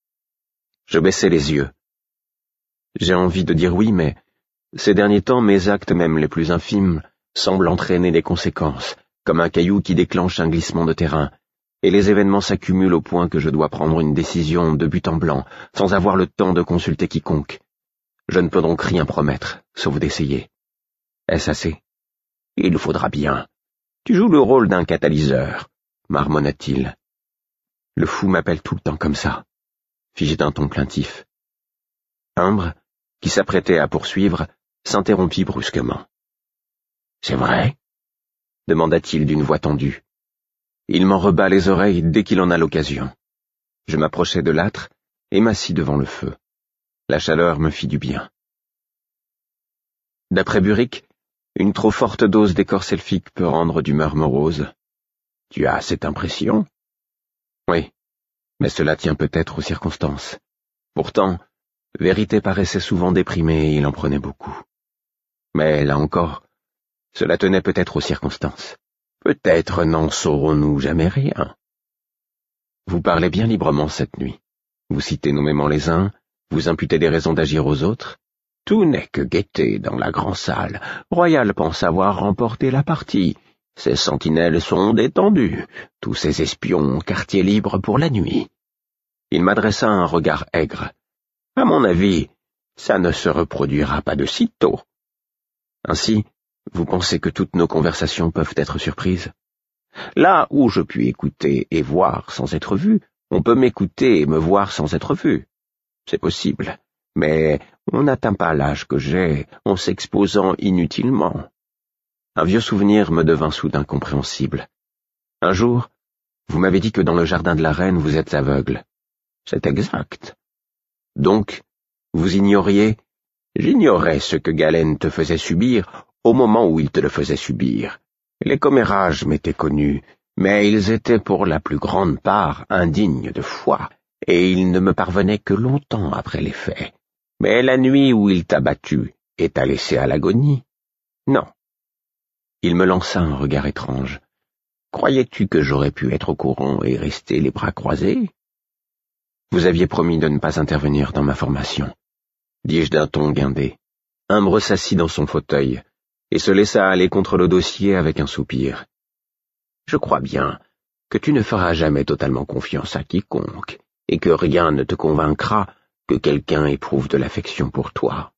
Je baissai les yeux. J'ai envie de dire oui, mais ces derniers temps, mes actes, même les plus infimes, semblent entraîner des conséquences, comme un caillou qui déclenche un glissement de terrain, et les événements s'accumulent au point que je dois prendre une décision de but en blanc, sans avoir le temps de consulter quiconque. Je ne peux donc rien promettre, sauf d'essayer. Est-ce assez? Il faudra bien. Tu joues le rôle d'un catalyseur, marmonna-t-il. Le fou m'appelle tout le temps comme ça, fis-je d'un ton plaintif. Humbre, qui s'apprêtait à poursuivre, s'interrompit brusquement. « C'est vrai ?» demanda-t-il d'une voix tendue. Il m'en rebat les oreilles dès qu'il en a l'occasion. Je m'approchai de l'âtre et m'assis devant le feu. La chaleur me fit du bien. D'après Burick, une trop forte dose d'écorce elfique peut rendre d'humeur morose. Tu as cette impression? Oui, mais cela tient peut-être aux circonstances. Pourtant, Vérité paraissait souvent déprimé et il en prenait beaucoup. Mais là encore, cela tenait peut-être aux circonstances. Peut-être n'en saurons-nous jamais rien. Vous parlez bien librement cette nuit. Vous citez nommément les uns, vous imputez des raisons d'agir aux autres. Tout n'est que gaieté dans la grande salle. Royal pense avoir remporté la partie. Ses sentinelles sont détendues. Tous ses espions ont quartier libre pour la nuit. Il m'adressa un regard aigre. À mon avis, ça ne se reproduira pas de sitôt. Ainsi, vous pensez que toutes nos conversations peuvent être surprises? Là où je puis écouter et voir sans être vu, on peut m'écouter et me voir sans être vu. C'est possible, mais on n'atteint pas l'âge que j'ai en s'exposant inutilement. Un vieux souvenir me devint soudain compréhensible. Un jour, vous m'avez dit que dans le jardin de la reine vous êtes aveugle. C'est exact. Donc, vous ignoriez? J'ignorais ce que Galen te faisait subir au moment où il te le faisait subir. Les commérages m'étaient connus, mais ils étaient pour la plus grande part indignes de foi, et ils ne me parvenaient que longtemps après les faits. Mais la nuit où il t'a battu et t'a laissé à l'agonie? Non. Il me lança un regard étrange. Croyais-tu que j'aurais pu être au courant et rester les bras croisés? Vous aviez promis de ne pas intervenir dans ma formation, dis-je d'un ton guindé. Humbre s'assit dans son fauteuil et se laissa aller contre le dossier avec un soupir. Je crois bien que tu ne feras jamais totalement confiance à quiconque, et que rien ne te convaincra que quelqu'un éprouve de l'affection pour toi.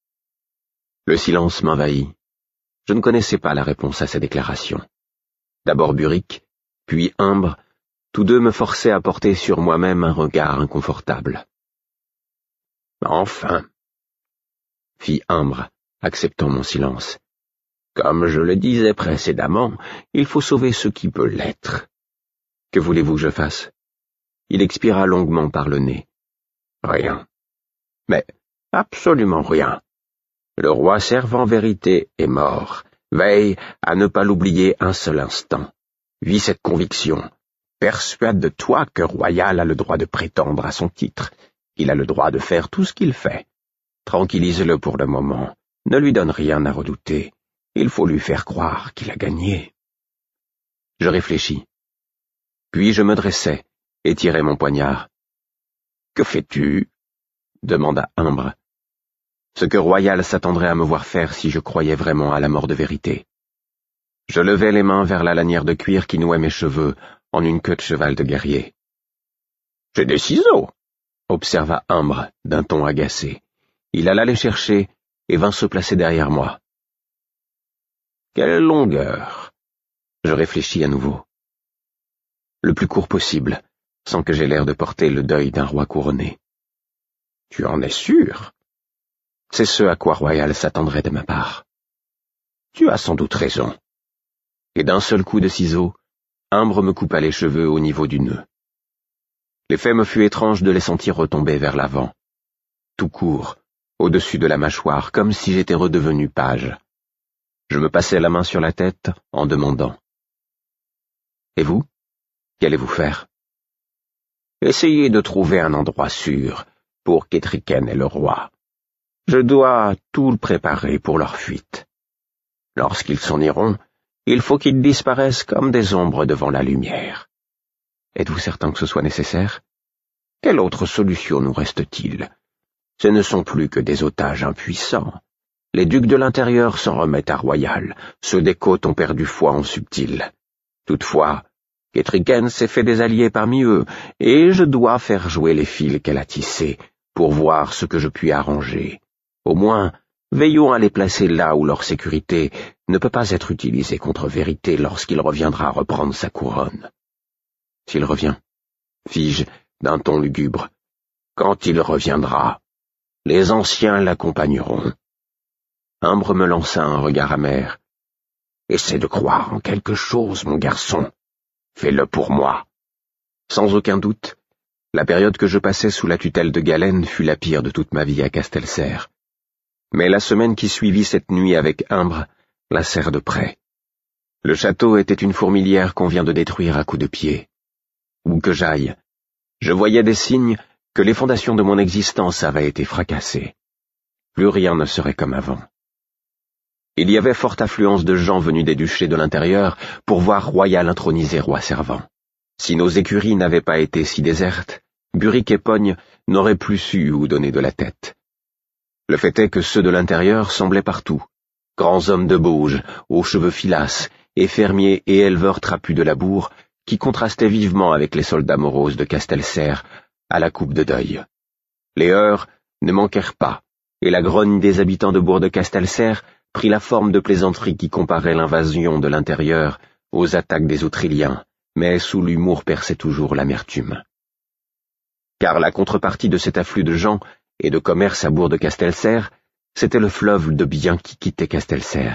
Le silence m'envahit. Je ne connaissais pas la réponse à ces déclarations. D'abord Burick, puis Humbre, tous deux me forçaient à porter sur moi-même un regard inconfortable. « Enfin !» fit Humbre, acceptant mon silence. « Comme je le disais précédemment, il faut sauver ce qui peut l'être. » Que voulez-vous que je fasse? Il expira longuement par le nez. « Rien. Mais absolument rien. Le roi servant vérité est mort. Veille à ne pas l'oublier un seul instant. Vis cette conviction. Persuade-toi que Royal a le droit de prétendre à son titre. Il a le droit de faire tout ce qu'il fait. Tranquillise-le pour le moment. Ne lui donne rien à redouter. Il faut lui faire croire qu'il a gagné. » Je réfléchis. Puis je me dressai et tirai mon poignard. « Que fais-tu » demanda Humbre. Ce que Royal s'attendrait à me voir faire si je croyais vraiment à la mort de vérité. Je levai les mains vers la lanière de cuir qui nouait mes cheveux en une queue de cheval de guerrier. « J'ai des ciseaux » observa Humbre d'un ton agacé. Il alla les chercher et vint se placer derrière moi. Quelle longueur? Je réfléchis à nouveau. Le plus court possible, sans que j'aie l'air de porter le deuil d'un roi couronné. Tu en es sûr? C'est ce à quoi Royal s'attendrait de ma part. Tu as sans doute raison. Et d'un seul coup de ciseau, Imbre me coupa les cheveux au niveau du nœud. L'effet me fut étrange de les sentir retomber vers l'avant, tout court, au-dessus de la mâchoire, comme si j'étais redevenu page. Je me passai la main sur la tête en demandant. « Et vous? Qu'allez-vous faire ?»« Essayez de trouver un endroit sûr pour qu'Étriken et le roi. Je dois tout le préparer pour leur fuite. Lorsqu'ils s'en iront, il faut qu'ils disparaissent comme des ombres devant la lumière. Êtes-vous certain que ce soit nécessaire? Quelle autre solution nous reste-t-il? Ce ne sont plus que des otages impuissants. Les ducs de l'intérieur s'en remettent à Royal, ceux des côtes ont perdu foi en Subtil. Toutefois, Étriken s'est fait des alliés parmi eux, et je dois faire jouer les fils qu'elle a tissés, pour voir ce que je puis arranger. Au moins, veillons à les placer là où leur sécurité ne peut pas être utilisée contre vérité lorsqu'il reviendra reprendre sa couronne. S'il revient, fis-je d'un ton lugubre, quand il reviendra, les anciens l'accompagneront. Imbre me lança un regard amer. Essaie de croire en quelque chose, mon garçon. Fais-le pour moi. Sans aucun doute, la période que je passais sous la tutelle de Galen fut la pire de toute ma vie à Castelcer. Mais la semaine qui suivit cette nuit avec Imbre la serre de près. Le château était une fourmilière qu'on vient de détruire à coups de pied. Où que j'aille, je voyais des signes que les fondations de mon existence avaient été fracassées. Plus rien ne serait comme avant. Il y avait forte affluence de gens venus des duchés de l'intérieur pour voir Royal intronisé roi servant. Si nos écuries n'avaient pas été si désertes, Buric et Pogne n'auraient plus su où donner de la tête. Le fait est que ceux de l'intérieur semblaient partout, grands hommes de bauge, aux cheveux filasses, et fermiers et éleveurs trapus de labour, qui contrastaient vivement avec les soldats moroses de Castelcer à la coupe de deuil. Les heurts ne manquèrent pas, et la grogne des habitants de Bourg de Castelcer prit la forme de plaisanteries qui comparaient l'invasion de l'intérieur aux attaques des Autriliens, mais sous l'humour perçait toujours l'amertume. Car la contrepartie de cet afflux de gens et de commerce à Bourg de Castelcer, c'était le fleuve de biens qui quittait Castelcer.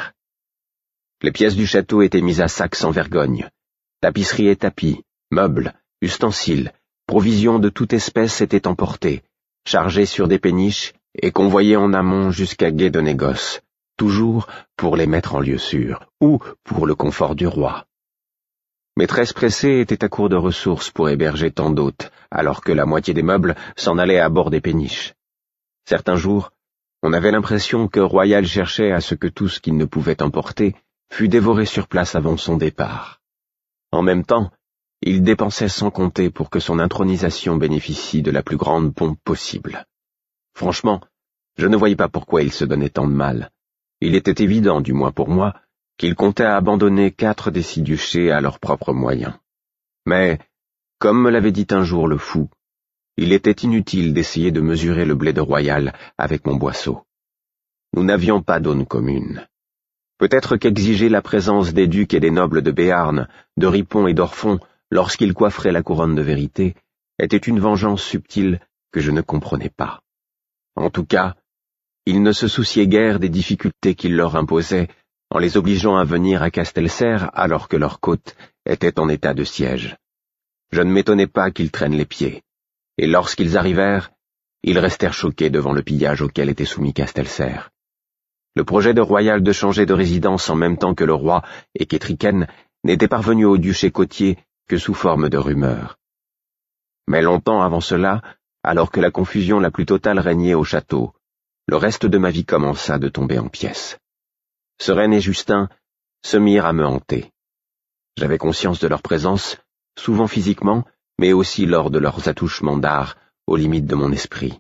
Les pièces du château étaient mises à sac sans vergogne. Tapisseries et tapis, meubles, ustensiles, provisions de toute espèce étaient emportés, chargés sur des péniches et convoyés en amont jusqu'à Gué de Négoce, toujours pour les mettre en lieu sûr, ou pour le confort du roi. Maîtresse pressée était à court de ressources pour héberger tant d'hôtes, alors que la moitié des meubles s'en allait à bord des péniches. Certains jours, on avait l'impression que Royal cherchait à ce que tout ce qu'il ne pouvait emporter fût dévoré sur place avant son départ. En même temps, il dépensait sans compter pour que son intronisation bénéficie de la plus grande pompe possible. Franchement, je ne voyais pas pourquoi il se donnait tant de mal. Il était évident, du moins pour moi, qu'il comptait abandonner quatre des six duchés à leurs propres moyens. Mais, comme me l'avait dit un jour le fou, il était inutile d'essayer de mesurer le blé de Royal avec mon boisseau. Nous n'avions pas d'aune commune. Peut-être qu'exiger la présence des ducs et des nobles de Béarn, de Ripon et d'Orfond lorsqu'ils coifferaient la couronne de vérité était une vengeance subtile que je ne comprenais pas. En tout cas, ils ne se souciaient guère des difficultés qu'il leur imposait en les obligeant à venir à Castelcer alors que leur côte était en état de siège. Je ne m'étonnais pas qu'ils traînent les pieds, et lorsqu'ils arrivèrent, ils restèrent choqués devant le pillage auquel était soumis Castelcer. Le projet de Royal de changer de résidence en même temps que le roi et qu'Étriken n'était parvenu au duché côtier que sous forme de rumeurs. Mais longtemps avant cela, alors que la confusion la plus totale régnait au château, le reste de ma vie commença de tomber en pièces. Sereine et Justin se mirent à me hanter. J'avais conscience de leur présence, souvent physiquement, mais aussi lors de leurs attouchements d'art, aux limites de mon esprit.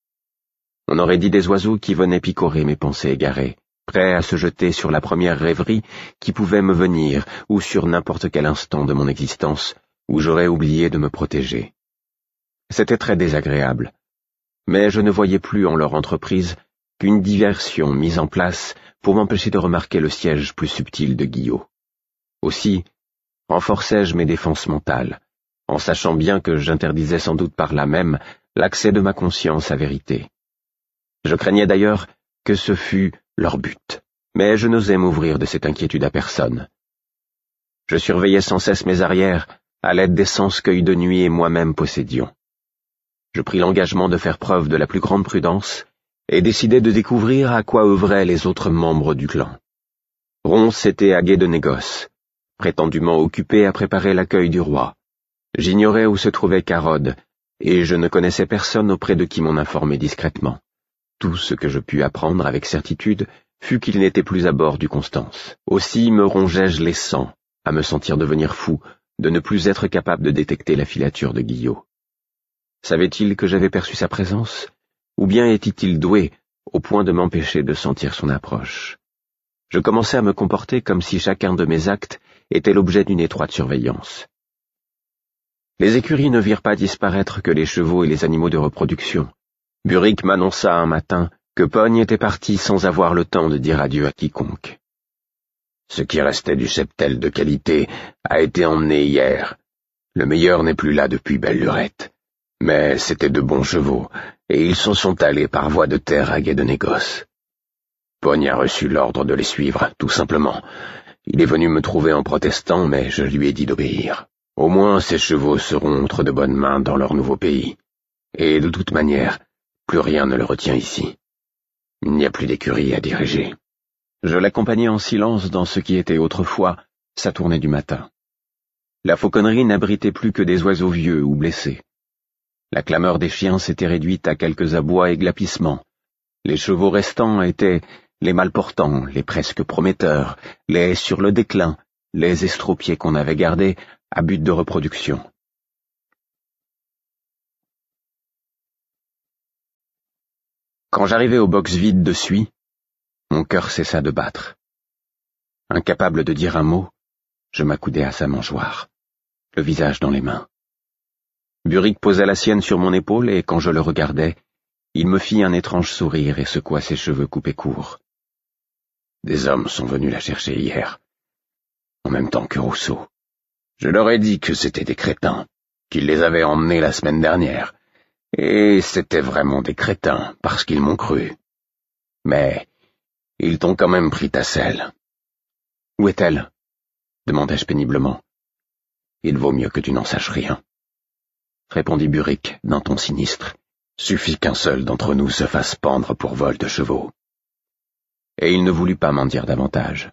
On aurait dit des oiseaux qui venaient picorer mes pensées égarées, prêts à se jeter sur la première rêverie qui pouvait me venir, ou sur n'importe quel instant de mon existence, où j'aurais oublié de me protéger. C'était très désagréable, mais je ne voyais plus en leur entreprise qu'une diversion mise en place pour m'empêcher de remarquer le siège plus subtil de Guillot. Aussi, renforçai-je mes défenses mentales, en sachant bien que j'interdisais sans doute par là même l'accès de ma conscience à vérité. Je craignais d'ailleurs que ce fût leur but, mais je n'osais m'ouvrir de cette inquiétude à personne. Je surveillais sans cesse mes arrières à l'aide des sens qu'œil de nuit et moi-même possédions. Je pris l'engagement de faire preuve de la plus grande prudence et décidai de découvrir à quoi œuvraient les autres membres du clan. Ronce était à guet de négoce, prétendument occupé à préparer l'accueil du roi. J'ignorais où se trouvait Carode, et je ne connaissais personne auprès de qui m'en informer discrètement. Tout ce que je pus apprendre avec certitude fut qu'il n'était plus à bord du Constance. Aussi me rongeai-je les sangs, à me sentir devenir fou, de ne plus être capable de détecter la filature de Guillot. Savait-il que j'avais perçu sa présence, ou bien était-il doué au point de m'empêcher de sentir son approche? Je commençais à me comporter comme si chacun de mes actes était l'objet d'une étroite surveillance. Les écuries ne virent pas disparaître que les chevaux et les animaux de reproduction. Burick m'annonça un matin que Pogne était parti sans avoir le temps de dire adieu à quiconque. Ce qui restait du cheptel de qualité a été emmené hier. Le meilleur n'est plus là depuis belle lurette. Mais c'étaient de bons chevaux, et ils s'en sont allés par voie de terre à guet de négoce. Pogne a reçu l'ordre de les suivre, tout simplement. Il est venu me trouver en protestant, mais je lui ai dit d'obéir. Au moins ces chevaux seront entre de bonnes mains dans leur nouveau pays. Et de toute manière, plus rien ne le retient ici. Il n'y a plus d'écurie à diriger. Je l'accompagnai en silence dans ce qui était autrefois sa tournée du matin. La fauconnerie n'abritait plus que des oiseaux vieux ou blessés. La clameur des chiens s'était réduite à quelques abois et glapissements. Les chevaux restants étaient les mal portants, les presque prometteurs, les sur le déclin, les estropiés qu'on avait gardés à but de reproduction. Quand j'arrivai au box vide de suie, mon cœur cessa de battre. Incapable de dire un mot, je m'accoudai à sa mangeoire, le visage dans les mains. Burick posa la sienne sur mon épaule et quand je le regardai, il me fit un étrange sourire et secoua ses cheveux coupés courts. Des hommes sont venus la chercher hier, en même temps que Rousseau. Je leur ai dit que c'étaient des crétins, qu'ils les avaient emmenés la semaine dernière, et c'étaient vraiment des crétins parce qu'ils m'ont cru. Mais ils t'ont quand même pris ta selle. Où est-elle? Demandai-je péniblement. Il vaut mieux que tu n'en saches rien, répondit Burick d'un ton sinistre. Suffit qu'un seul d'entre nous se fasse pendre pour vol de chevaux. Et il ne voulut pas m'en dire davantage.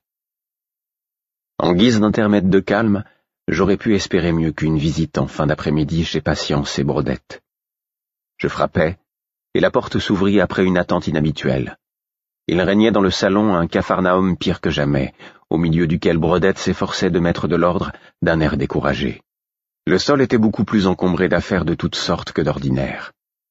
En guise d'intermède de calme, j'aurais pu espérer mieux qu'une visite en fin d'après-midi chez Patience et Brodette. Je frappai, et la porte s'ouvrit après une attente inhabituelle. Il régnait dans le salon un capharnaüm pire que jamais, au milieu duquel Brodette s'efforçait de mettre de l'ordre d'un air découragé. Le sol était beaucoup plus encombré d'affaires de toutes sortes que d'ordinaire.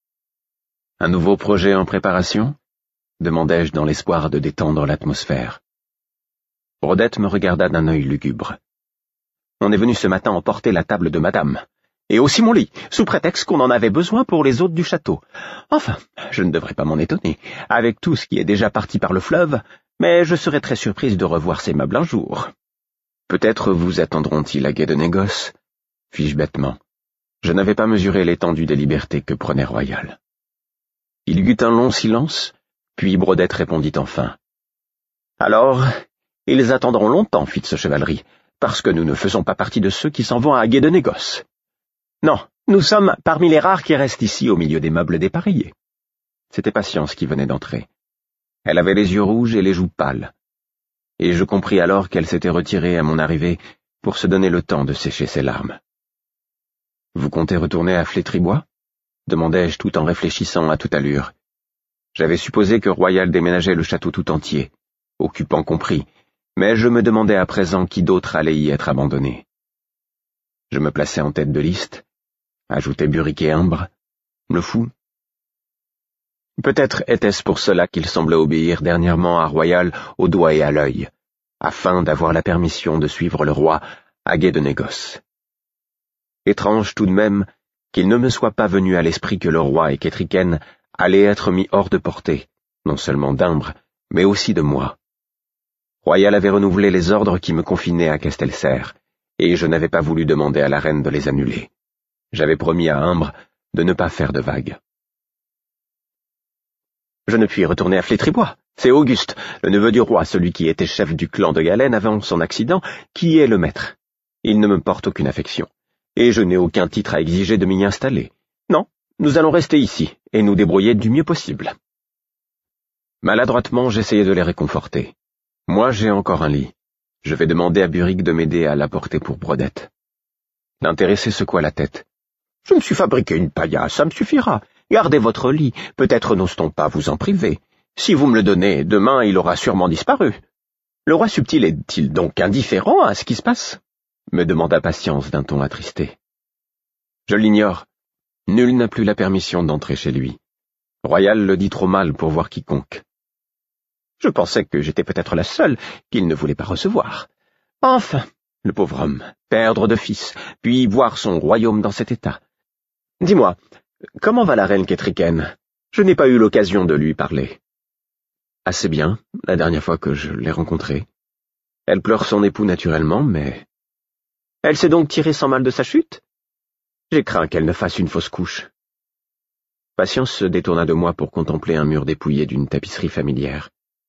Un nouveau projet en préparation? Demandai-je dans l'espoir de détendre l'atmosphère. Brodette me regarda d'un œil lugubre. On est venu ce matin emporter la table de madame, et aussi mon lit, sous prétexte qu'on en avait besoin pour les hôtes du château. Enfin, je ne devrais pas m'en étonner, avec tout ce qui est déjà parti par le fleuve, mais je serais très surprise de revoir ces meubles un jour. Peut-être vous attendront-ils à guet de négoce, fis-je bêtement. Je n'avais pas mesuré l'étendue des libertés que prenait Royal. Il y eut un long silence, puis Brodette répondit enfin. « Alors, ils attendront longtemps, Fitz-Chevalerie, parce que nous ne faisons pas partie de ceux qui s'en vont à guet de négoce. Non, nous sommes parmi les rares qui restent ici au milieu des meubles dépareillés. » C'était Patience qui venait d'entrer. Elle avait les yeux rouges et les joues pâles, et je compris alors qu'elle s'était retirée à mon arrivée pour se donner le temps de sécher ses larmes. « Vous comptez retourner à Flétrybois ?» demandai-je tout en réfléchissant à toute allure. J'avais supposé que Royal déménageait le château tout entier, occupant compris, mais je me demandais à présent qui d'autre allait y être abandonné. Je me plaçais en tête de liste, ajoutai Burick et Imbre, le fou. Peut-être était-ce pour cela qu'il semblait obéir dernièrement à Royal au doigt et à l'œil, afin d'avoir la permission de suivre le roi à guet de négoce. Étrange tout de même qu'il ne me soit pas venu à l'esprit que le roi et Kétriken allaient être mis hors de portée, non seulement d'Imbre, mais aussi de moi. Royal avait renouvelé les ordres qui me confinaient à Castelserre, et je n'avais pas voulu demander à la reine de les annuler. J'avais promis à Imbre de ne pas faire de vagues. Je ne puis retourner à Flétrybois. C'est Auguste, le neveu du roi, celui qui était chef du clan de Galène avant son accident, qui est le maître. Il ne me porte aucune affection, et je n'ai aucun titre à exiger de m'y installer. Non, nous allons rester ici, et nous débrouiller du mieux possible. Maladroitement, j'essayais de les réconforter. Moi, j'ai encore un lit. Je vais demander à Buric de m'aider à l'apporter pour Brodette. L'intéressé secoua la tête. Je me suis fabriqué une paillasse, ça me suffira. Gardez votre lit, peut-être n'ose-t-on pas vous en priver. Si vous me le donnez, demain il aura sûrement disparu. Le roi subtil est-il donc indifférent à ce qui se passe? Me demanda Patience d'un ton attristé. Je l'ignore. Nul n'a plus la permission d'entrer chez lui. Royal le dit trop mal pour voir quiconque. Je pensais que j'étais peut-être la seule qu'il ne voulait pas recevoir. Enfin, le pauvre homme, perdre de fils, puis voir son royaume dans cet état. Dis-moi, comment va la reine Kétriken? Je n'ai pas eu l'occasion de lui parler. Assez bien, la dernière fois que je l'ai rencontrée. Elle pleure son époux naturellement, mais... Elle s'est donc tirée sans mal de sa chute? J'ai craint qu'elle ne fasse une fausse couche. Patience se détourna de moi pour contempler un mur dépouillé d'une tapisserie familière.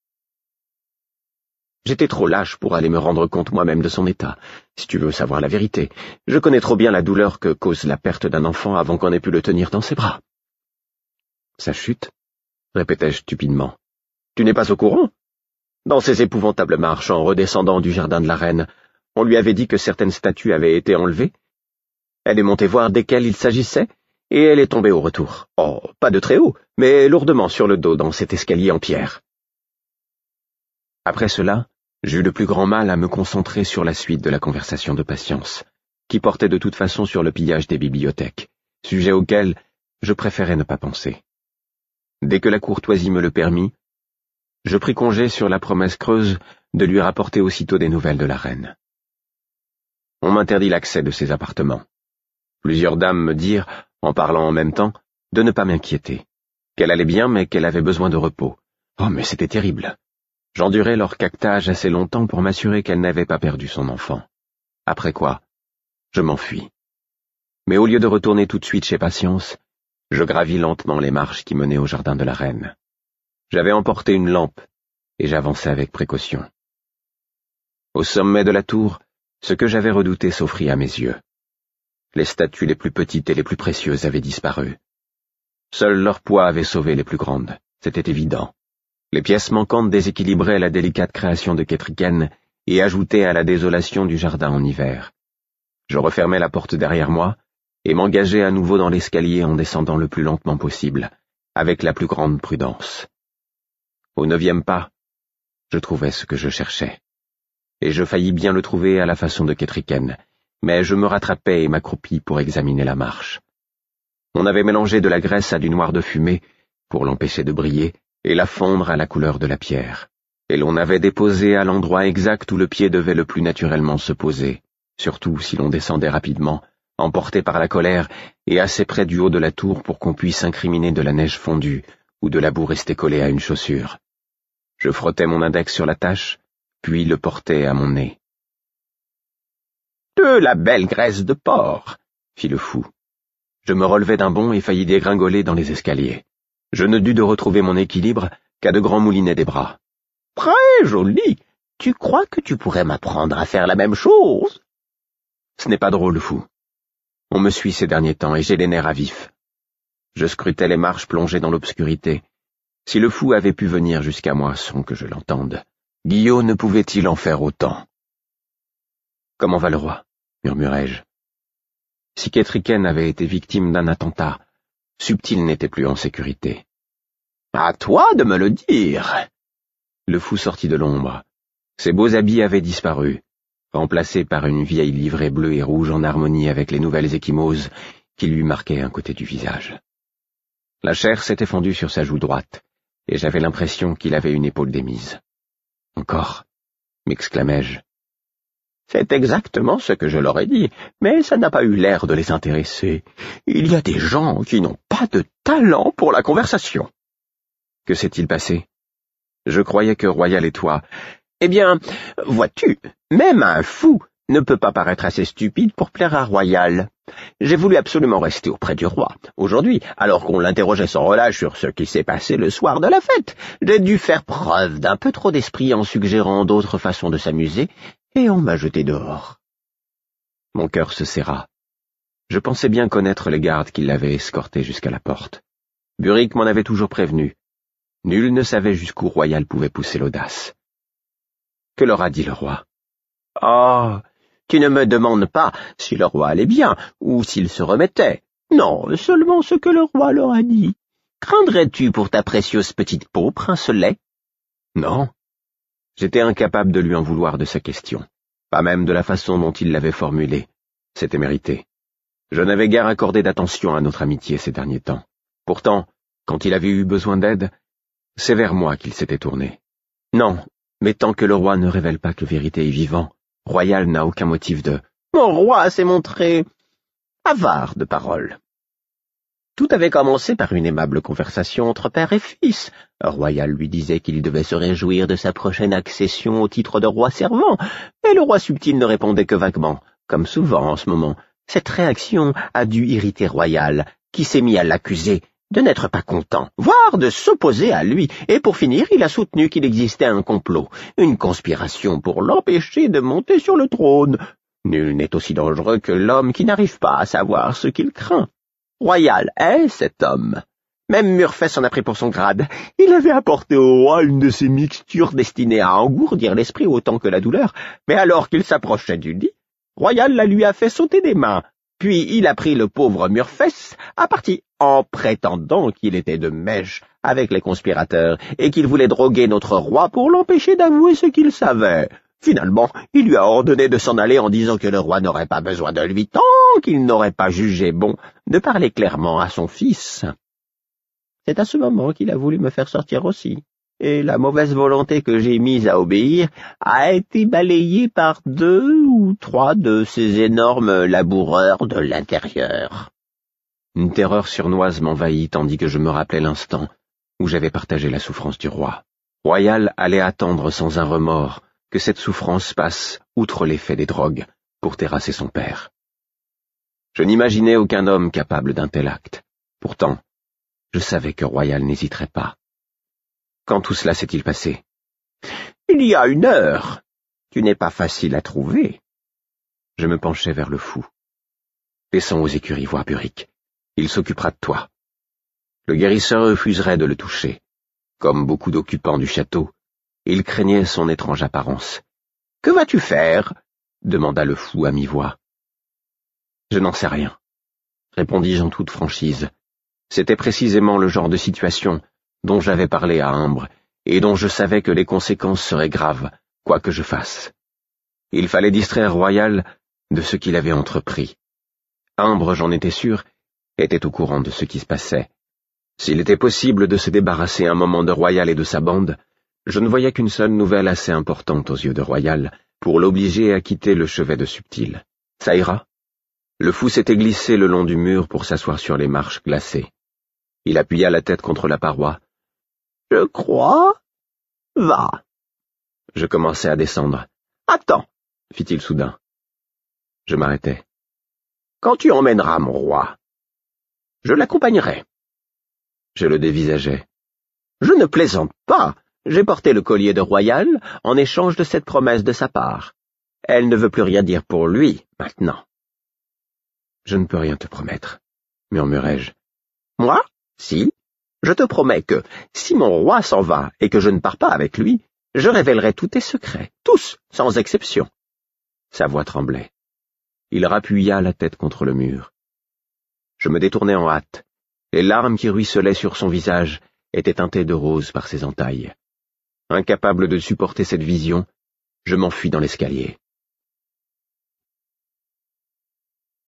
J'étais trop lâche pour aller me rendre compte moi-même de son état, si tu veux savoir la vérité. Je connais trop bien la douleur que cause la perte d'un enfant avant qu'on ait pu le tenir dans ses bras. Sa chute? Répétai-je stupidement. Tu n'es pas au courant? Dans ces épouvantables marches en redescendant du jardin de la reine, on lui avait dit que certaines statues avaient été enlevées. Elle est montée voir desquelles il s'agissait, et elle est tombée au retour. Oh, pas de très haut, mais lourdement sur le dos dans cet escalier en pierre. Après cela, j'eus le plus grand mal à me concentrer sur la suite de la conversation de Patience, qui portait de toute façon sur le pillage des bibliothèques, sujet auquel je préférais ne pas penser. Dès que la courtoisie me le permit, je pris congé sur la promesse creuse de lui rapporter aussitôt des nouvelles de la reine. On m'interdit l'accès de ses appartements. Plusieurs dames me dirent, en parlant en même temps, de ne pas m'inquiéter, qu'elle allait bien mais qu'elle avait besoin de repos. Oh, mais c'était terrible. J'endurai leur caquetage assez longtemps pour m'assurer qu'elle n'avait pas perdu son enfant. Après quoi, je m'enfuis. Mais au lieu de retourner tout de suite chez Patience, je gravis lentement les marches qui menaient au jardin de la reine. J'avais emporté une lampe, et j'avançais avec précaution. Au sommet de la tour, ce que j'avais redouté s'offrit à mes yeux. Les statues les plus petites et les plus précieuses avaient disparu. Seul leur poids avait sauvé les plus grandes, c'était évident. Les pièces manquantes déséquilibraient la délicate création de Kétriken et ajoutaient à la désolation du jardin en hiver. Je refermai la porte derrière moi et m'engageai à nouveau dans l'escalier en descendant le plus lentement possible, avec la plus grande prudence. Au neuvième pas, je trouvai ce que je cherchais. Et je faillis bien le trouver à la façon de Kétriken, mais je me rattrapai et m'accroupis pour examiner la marche. On avait mélangé de la graisse à du noir de fumée pour l'empêcher de briller et la fondre à la couleur de la pierre. Et l'on avait déposé à l'endroit exact où le pied devait le plus naturellement se poser, surtout si l'on descendait rapidement, emporté par la colère et assez près du haut de la tour pour qu'on puisse incriminer de la neige fondue ou de la boue restée collée à une chaussure. Je frottais mon index sur la tache, puis le portai à mon nez. « De la belle graisse de porc !» fit le fou. Je me relevai d'un bond et faillis dégringoler dans les escaliers. Je ne dus de retrouver mon équilibre qu'à de grands moulinets des bras. « Très joli! Tu crois que tu pourrais m'apprendre à faire la même chose ?» Ce n'est pas drôle, fou. On me suit ces derniers temps et j'ai les nerfs à vif. Je scrutais les marches plongées dans l'obscurité. Si le fou avait pu venir jusqu'à moi sans que je l'entende, Guillaume ne pouvait-il en faire autant? « Comment va le roi ?» murmurai-je. Si Kétriken avait été victime d'un attentat, Subtil n'était plus en sécurité. « À toi de me le dire !» Le fou sortit de l'ombre. Ses beaux habits avaient disparu, remplacés par une vieille livrée bleue et rouge en harmonie avec les nouvelles ecchymoses qui lui marquaient un côté du visage. La chair s'était fendue sur sa joue droite, et j'avais l'impression qu'il avait une épaule démise. « Encore ?» m'exclamai-je. « C'est exactement ce que je leur ai dit, mais ça n'a pas eu l'air de les intéresser. Il y a des gens qui n'ont pas de talent pour la conversation. » Que s'est-il passé? Je croyais que Royal et toi... Eh bien, vois-tu, même un fou ne peut pas paraître assez stupide pour plaire à Royal. J'ai voulu absolument rester auprès du roi. Aujourd'hui, alors qu'on l'interrogeait sans relâche sur ce qui s'est passé le soir de la fête, j'ai dû faire preuve d'un peu trop d'esprit en suggérant d'autres façons de s'amuser, et on m'a jeté dehors. Mon cœur se serra. Je pensais bien connaître les gardes qui l'avaient escorté jusqu'à la porte. Burick m'en avait toujours prévenu. Nul ne savait jusqu'où Royal pouvait pousser l'audace. Que leur a dit le roi? Ah, tu ne me demandes pas si le roi allait bien, ou s'il se remettait. Non, seulement ce que le roi leur a dit. Craindrais-tu pour ta précieuse petite peau, princelet? Non. J'étais incapable de lui en vouloir de sa question, pas même de la façon dont il l'avait formulée. C'était mérité. Je n'avais guère accordé d'attention à notre amitié ces derniers temps. Pourtant, quand il avait eu besoin d'aide, c'est vers moi qu'il s'était tourné. Non, mais tant que le roi ne révèle pas que Vérité est vivant, Royal n'a aucun motif de... Mon roi s'est montré avare de paroles. Tout avait commencé par une aimable conversation entre père et fils. Royal lui disait qu'il devait se réjouir de sa prochaine accession au titre de roi servant, et le roi subtil ne répondait que vaguement, comme souvent en ce moment. Cette réaction a dû irriter Royal, qui s'est mis à l'accuser de n'être pas content, voire de s'opposer à lui, et pour finir, il a soutenu qu'il existait un complot, une conspiration pour l'empêcher de monter sur le trône. Nul n'est aussi dangereux que l'homme qui n'arrive pas à savoir ce qu'il craint. Royal est cet homme. Même Murfess en a pris pour son grade. Il avait apporté au roi une de ces mixtures destinées à engourdir l'esprit autant que la douleur, mais alors qu'il s'approchait du lit, Royal la lui a fait sauter des mains. Puis il a pris le pauvre Murfess à partie, en prétendant qu'il était de mèche avec les conspirateurs et qu'il voulait droguer notre roi pour l'empêcher d'avouer ce qu'il savait. Finalement, il lui a ordonné de s'en aller en disant que le roi n'aurait pas besoin de lui tant qu'il n'aurait pas jugé bon de parler clairement à son fils. C'est à ce moment qu'il a voulu me faire sortir aussi, et la mauvaise volonté que j'ai mise à obéir a été balayée par deux ou trois de ces énormes laboureurs de l'intérieur. Une terreur surnoise m'envahit tandis que je me rappelais l'instant où j'avais partagé la souffrance du roi. Royal allait attendre sans un remords que cette souffrance passe outre l'effet des drogues pour terrasser son père. Je n'imaginais aucun homme capable d'un tel acte. Pourtant, je savais que Royal n'hésiterait pas. Quand tout cela s'est-il passé? Il y a une heure. Tu n'es pas facile à trouver. Je me penchai vers le fou. Descends aux écuries voir Burick. Il s'occupera de toi. Le guérisseur refuserait de le toucher. Comme beaucoup d'occupants du château, il craignait son étrange apparence. « Que vas-tu faire » demanda le fou à mi-voix. « Je n'en sais rien, » répondis-je en toute franchise. C'était précisément le genre de situation dont j'avais parlé à Ambre, et dont je savais que les conséquences seraient graves, quoi que je fasse. Il fallait distraire Royal de ce qu'il avait entrepris. Ambre, j'en étais sûr, était au courant de ce qui se passait. S'il était possible de se débarrasser un moment de Royal et de sa bande, je ne voyais qu'une seule nouvelle assez importante aux yeux de Royal pour l'obliger à quitter le chevet de Subtil. Ça ira? Le fou s'était glissé le long du mur pour s'asseoir sur les marches glacées. Il appuya la tête contre la paroi. « Je crois. Va. » Je commençai à descendre. « Attends, » fit-il soudain. Je m'arrêtai. « Quand tu emmèneras mon roi, je l'accompagnerai. » Je le dévisageai. « Je ne plaisante pas. J'ai porté le collier de Royal en échange de cette promesse de sa part. Elle ne veut plus rien dire pour lui, maintenant. » « Je ne peux rien te promettre, » murmurai-je. « Moi, si. Je te promets que, si mon roi s'en va et que je ne pars pas avec lui, je révélerai tous tes secrets, tous, sans exception. » Sa voix tremblait. Il rappuya la tête contre le mur. Je me détournai en hâte. Les larmes qui ruisselaient sur son visage étaient teintées de rose par ses entailles. Incapable de supporter cette vision, je m'enfuis dans l'escalier.